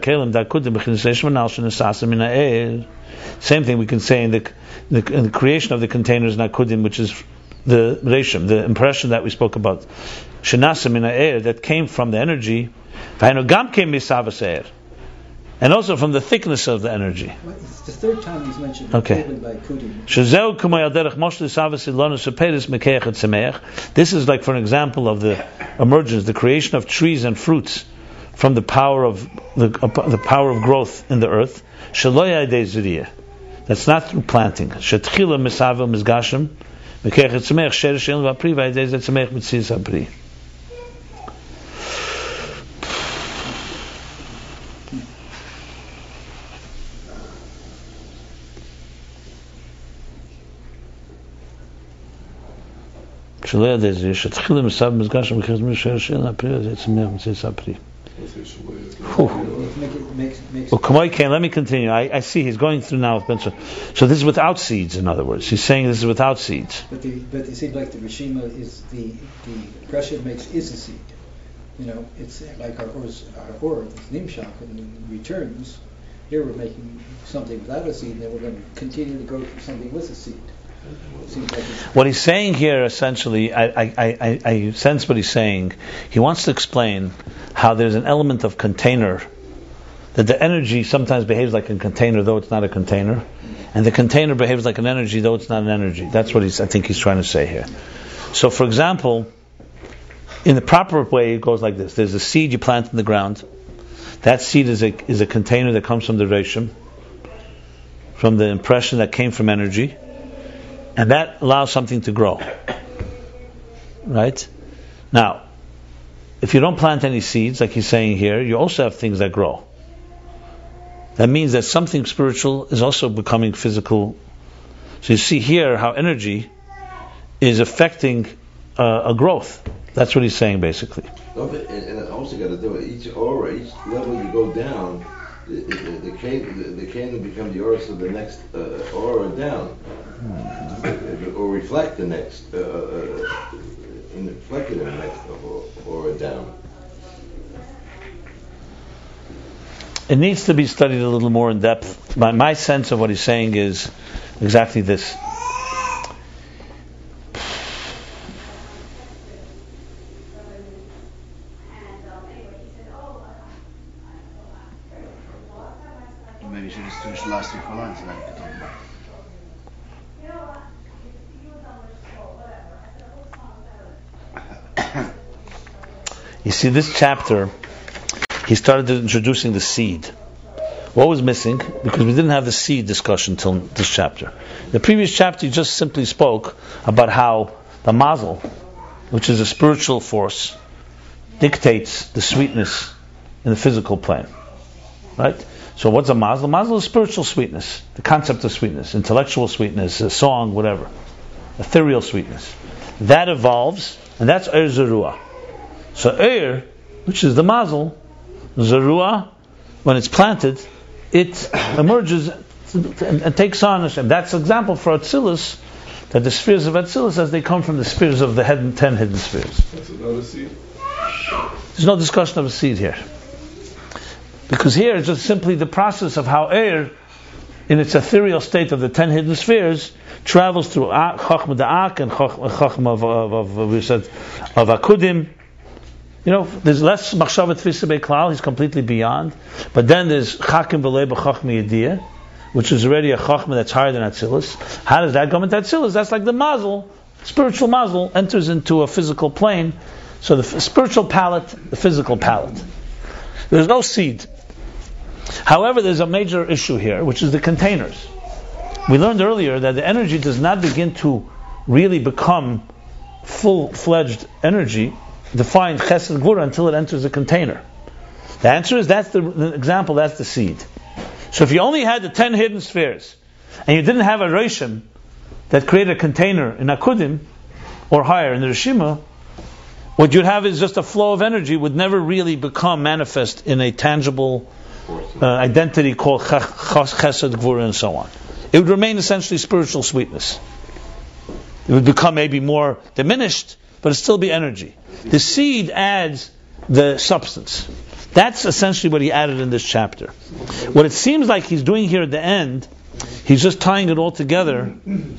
we can say in the creation of the containers nakudim, which is the reshim, the impression that we spoke about. Shenasim in air that came from the energy, And also from the thickness of the energy. Well, it's the third time he's mentioned Okay. by Kudim. This is like for an example of the emergence, the creation of trees and fruits from the power of the power of growth in the earth. That's not through planting. Let me continue. I see he's going through now. So this is without seeds, in other words. He's saying this is without seeds. But it seems like the Rishima is the pressure makes is a seed. It's like our or it's Nimshach and returns. Here we're making something without a seed, and then we're going to continue to go for something with a seed. What he's saying here, essentially, I sense what he's saying. He wants to explain how there's an element of container, that the energy sometimes behaves like a container, though it's not a container, and the container behaves like an energy, though it's not an energy. That's what I think he's trying to say here. So, for example, in the proper way, it goes like this: there's a seed you plant in the ground. That seed is a container that comes from the Reshim, from the impression that came from energy. And that allows something to grow. Right? Now, if you don't plant any seeds, like he's saying here, you also have things that grow. That means that something spiritual is also becoming physical. So you see here how energy is affecting a growth. That's what he's saying, basically. And also got to do it. Each aura, each level you go down, the cane becomes the aura, so the next aura down, or reflect the next, reflected in the next aura down. It needs to be studied a little more in depth. My sense of what he's saying is exactly this. Maybe you should just finish the last 3 4 lines and then we can talk about it. You see, this chapter, he started introducing the seed. What was missing? Because we didn't have the seed discussion till this chapter. The previous chapter, he just simply spoke about how the mazel, which is a spiritual force, dictates the sweetness in the physical plane. Right? So what's a mazel? Mazel is spiritual sweetness, the concept of sweetness, intellectual sweetness, a song, whatever. Ethereal sweetness. That evolves, and that's Eir Zerua. So Eir, which is the mazel, Zerua, when it's planted, it emerges and takes on Hashem. That's an example for Atzilus, that the spheres of Atzilus, as they come from the spheres of the 10 hidden spheres. That's another seed. There's no discussion of a seed here. Because here it's just simply the process of how Eir, in its ethereal state of the 10 hidden spheres, travels through Chochmah Da'ak and Chochmah of Akudim. There's less Machshavat Tfisa Beklal, he's completely beyond. But then there's Chakim V'lei B'Chochmah Yediyah, which is already a Chochmah that's higher than Atzilus. How does that come into Atzilus? That's like the mazel, spiritual mazel, enters into a physical plane. So the spiritual palate, the physical palate. There's no seed. However, there's a major issue here, which is the containers. We learned earlier that the energy does not begin to really become full-fledged energy, defined chesed gvura, until it enters a container. The answer is, that's the example, that's the seed. So if you only had the 10 hidden spheres, and you didn't have a Reshim that created a container in Akudim, or higher in the Rishima, what you'd have is just a flow of energy, would never really become manifest in a tangible identity called chesed, gvura, and so on. It would remain essentially spiritual sweetness. It would become maybe more diminished, but it'd still be energy. The seed adds the substance. That's essentially what he added in this chapter. What it seems like he's doing here at the end, he's just tying it all together.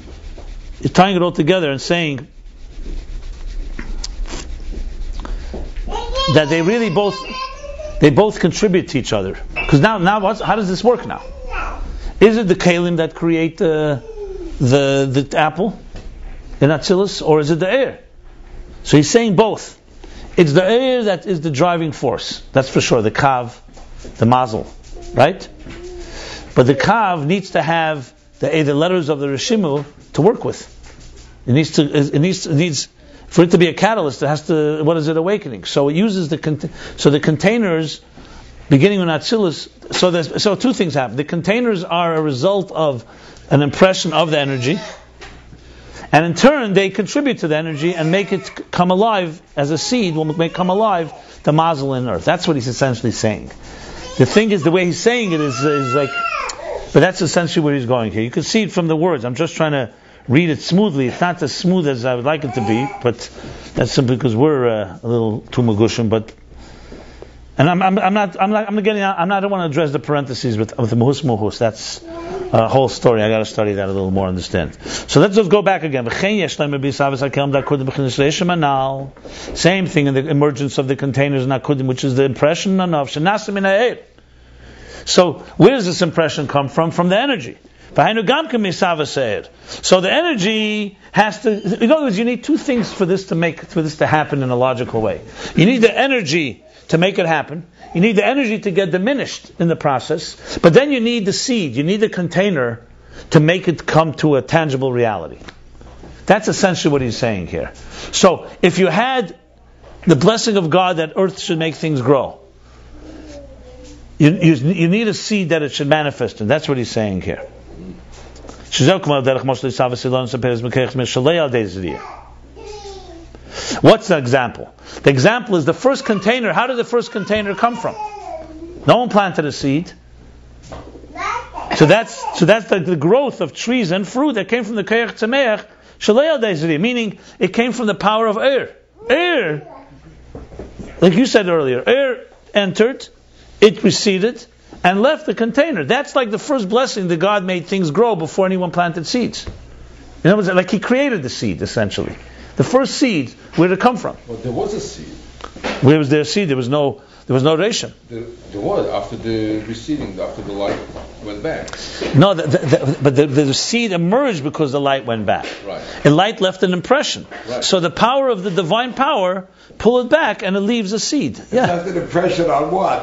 He's tying it all together and saying that they really both They both contribute to each other. Because now how does this work now? Is it the kalim that create the apple in Atzilus, or is it the air? So he's saying both. It's the air that is the driving force. That's for sure. The kav, the mazel, right? But the kav needs to have the letters of the Rishimu to work with. It needs for it to be a catalyst. It has to. What is it? Awakening. So it uses the containers, beginning with Atzilus. So two things happen. The containers are a result of an impression of the energy, and in turn they contribute to the energy and make it come alive as a seed. Will make come alive the mazel in earth. That's what he's essentially saying. The thing is, the way he's saying it is like, but that's essentially where he's going here. You can see it from the words. I'm just trying to read it smoothly. It's not as smooth as I would like it to be, but that's simply because we're a little too magushim. But I don't want to address the parentheses with muhus. That's a whole story. I got to study that a little more, understand. So let's just go back again. Same thing in the emergence of the containers in Akudim, which is the impression of. So where does this impression come from? From the energy. So the energy has to. In other words, you need two things for this to happen in a logical way. You need the energy to make it happen. You need the energy to get diminished in the process. But then you need the seed. You need the container to make it come to a tangible reality. That's essentially what he's saying here. So if you had the blessing of God that earth should make things grow, you need a seed that it should manifest in. That's what he's saying here. What's the example? The example is the first container. How did the first container come from? No one planted a seed. So that's the growth of trees and fruit that came from the Keich Tzemeach Shalei Al Dei, meaning it came from the power of air. Air, like you said earlier, air entered, it receded, and left the container. That's like the first blessing that God made things grow before anyone planted seeds. In other words, like He created the seed, essentially. The first seed, where did it come from? Well, there was a seed. Where was there a seed? There was no ration. There was, after the receding, after the light went back. No, but the seed emerged because the light went back. Right. And light left an impression. Right. So the power of the divine power, pull it back and it leaves a seed. Yeah. Left an impression on what?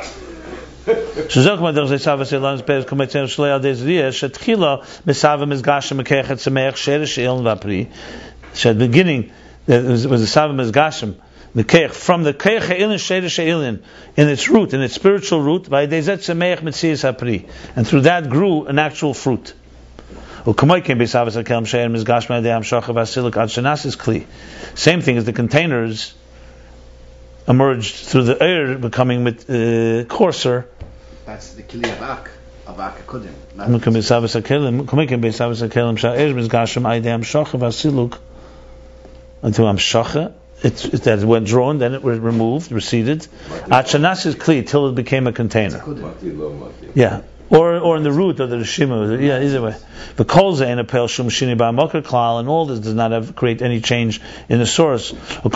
So at the beginning, there was a Savim Mizgashem, the Keich, from the Keich Ha'ilin, Shedish Ha'ilin, in its root, in its spiritual root, and through that grew an actual fruit. Same thing as the containers emerged through the air, becoming coarser. That's the Kili of Akudim. Until Amshacha, it went drawn, then it was removed, receded. Achanas is kli till it became a container. Yeah, or in the root of the Rishima. Yeah, either way. But kol ze'en apel shum shini ba'amokar klal, and all this does not create any change in the source.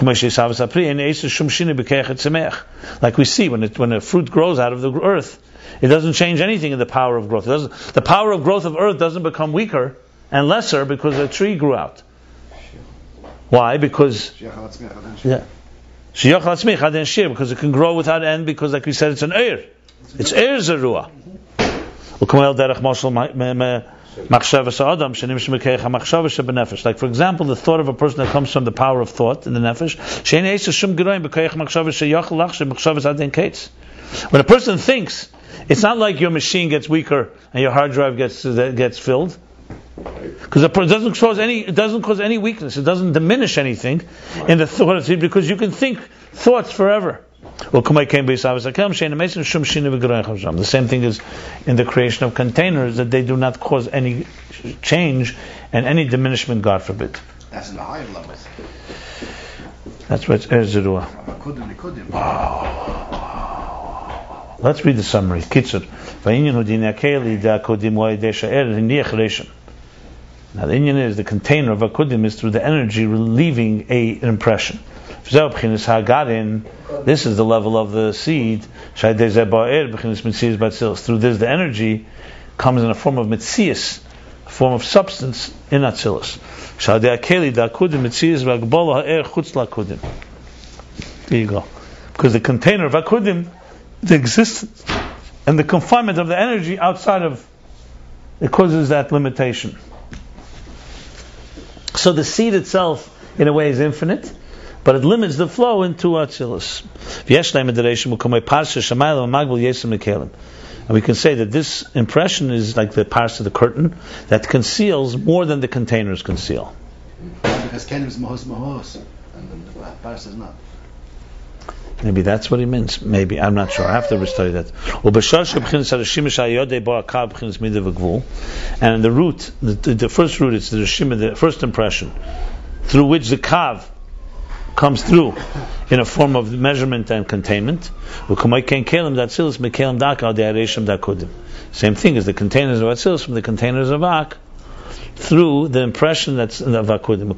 Like we see when a fruit grows out of the earth, it doesn't change anything in the power of growth. The power of growth of earth doesn't become weaker and lesser because a tree grew out. Why? Because because it can grow without end. Because, like we said, it's an air. It's air zerua. Like, for example, the thought of a person that comes from the power of thought in the nefesh. When a person thinks, it's not like your machine gets weaker and your hard drive gets filled. Because it doesn't cause any weakness. It doesn't diminish anything in the thought, because you can think thoughts forever. The same thing is in the creation of containers, that they do not cause any change and any diminishment, God forbid. That's in the higher levels. That's what it's Wow. Let's read the summary. Kitzur. Now the Indian is the container of Akudim is through the energy relieving an impression. This is the level of the seed. Through this, the energy comes in a form of mitzias, a form of substance in Atzilus. There you go. Because the container of Akudim, the existence and the confinement of the energy outside of it causes that limitation. So the seed itself, in a way, is infinite, but it limits the flow into Atzilus. And we can say that this impression is like the parts of the curtain that conceals more than the containers conceal. Because Kelim is mahos, and the Parsha is not. Maybe that's what he means. Maybe, I'm not sure. I have to restudy that. And the root, the first root, it's the Rishima, the first impression, through which the Kav comes through in a form of measurement and containment. Same thing as the containers of Atzilus from the containers of Ak through the impression that's of Akudim.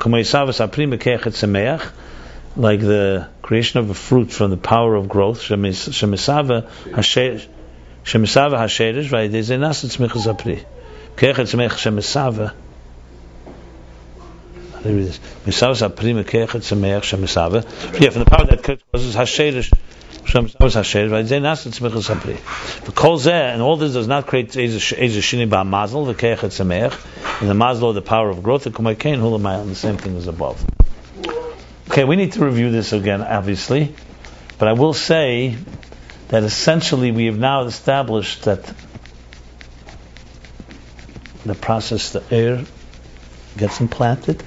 Like the creation of a fruit from the power of growth. Shemisava hasherish, right? There's a nasit smichas apri. Kechet smech shemisava. There it is. Misava apri mekechet smech shemisava. Yeah, from the power that causes hasherish. Shemisava hasherish, right? There's a nasit smichas apri. The kol zeh, and all this does not create eza shini ba mazel the kechet smech, and the mazel of the power of growth. The kumaykein hulamayel, the same thing as above. Okay, we need to review this again, obviously, but I will say that essentially we have now established that the process, the air gets implanted,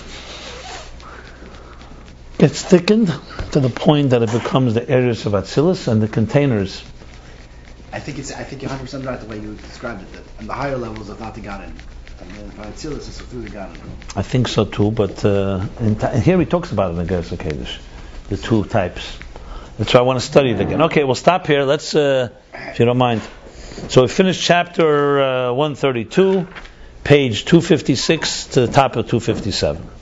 gets thickened to the point that it becomes the areas of Atzilus and the containers. I think you're 100% right the way you described it. That and the higher levels of not the Garden. And then Atzilus is through the Garden. I think so too, but here he talks about it in the Geras HaKodesh, the two types. That's why I want to study it again. Okay, we'll stop here. Let's, if you don't mind. So we finished chapter 132, page 256 to the top of 257.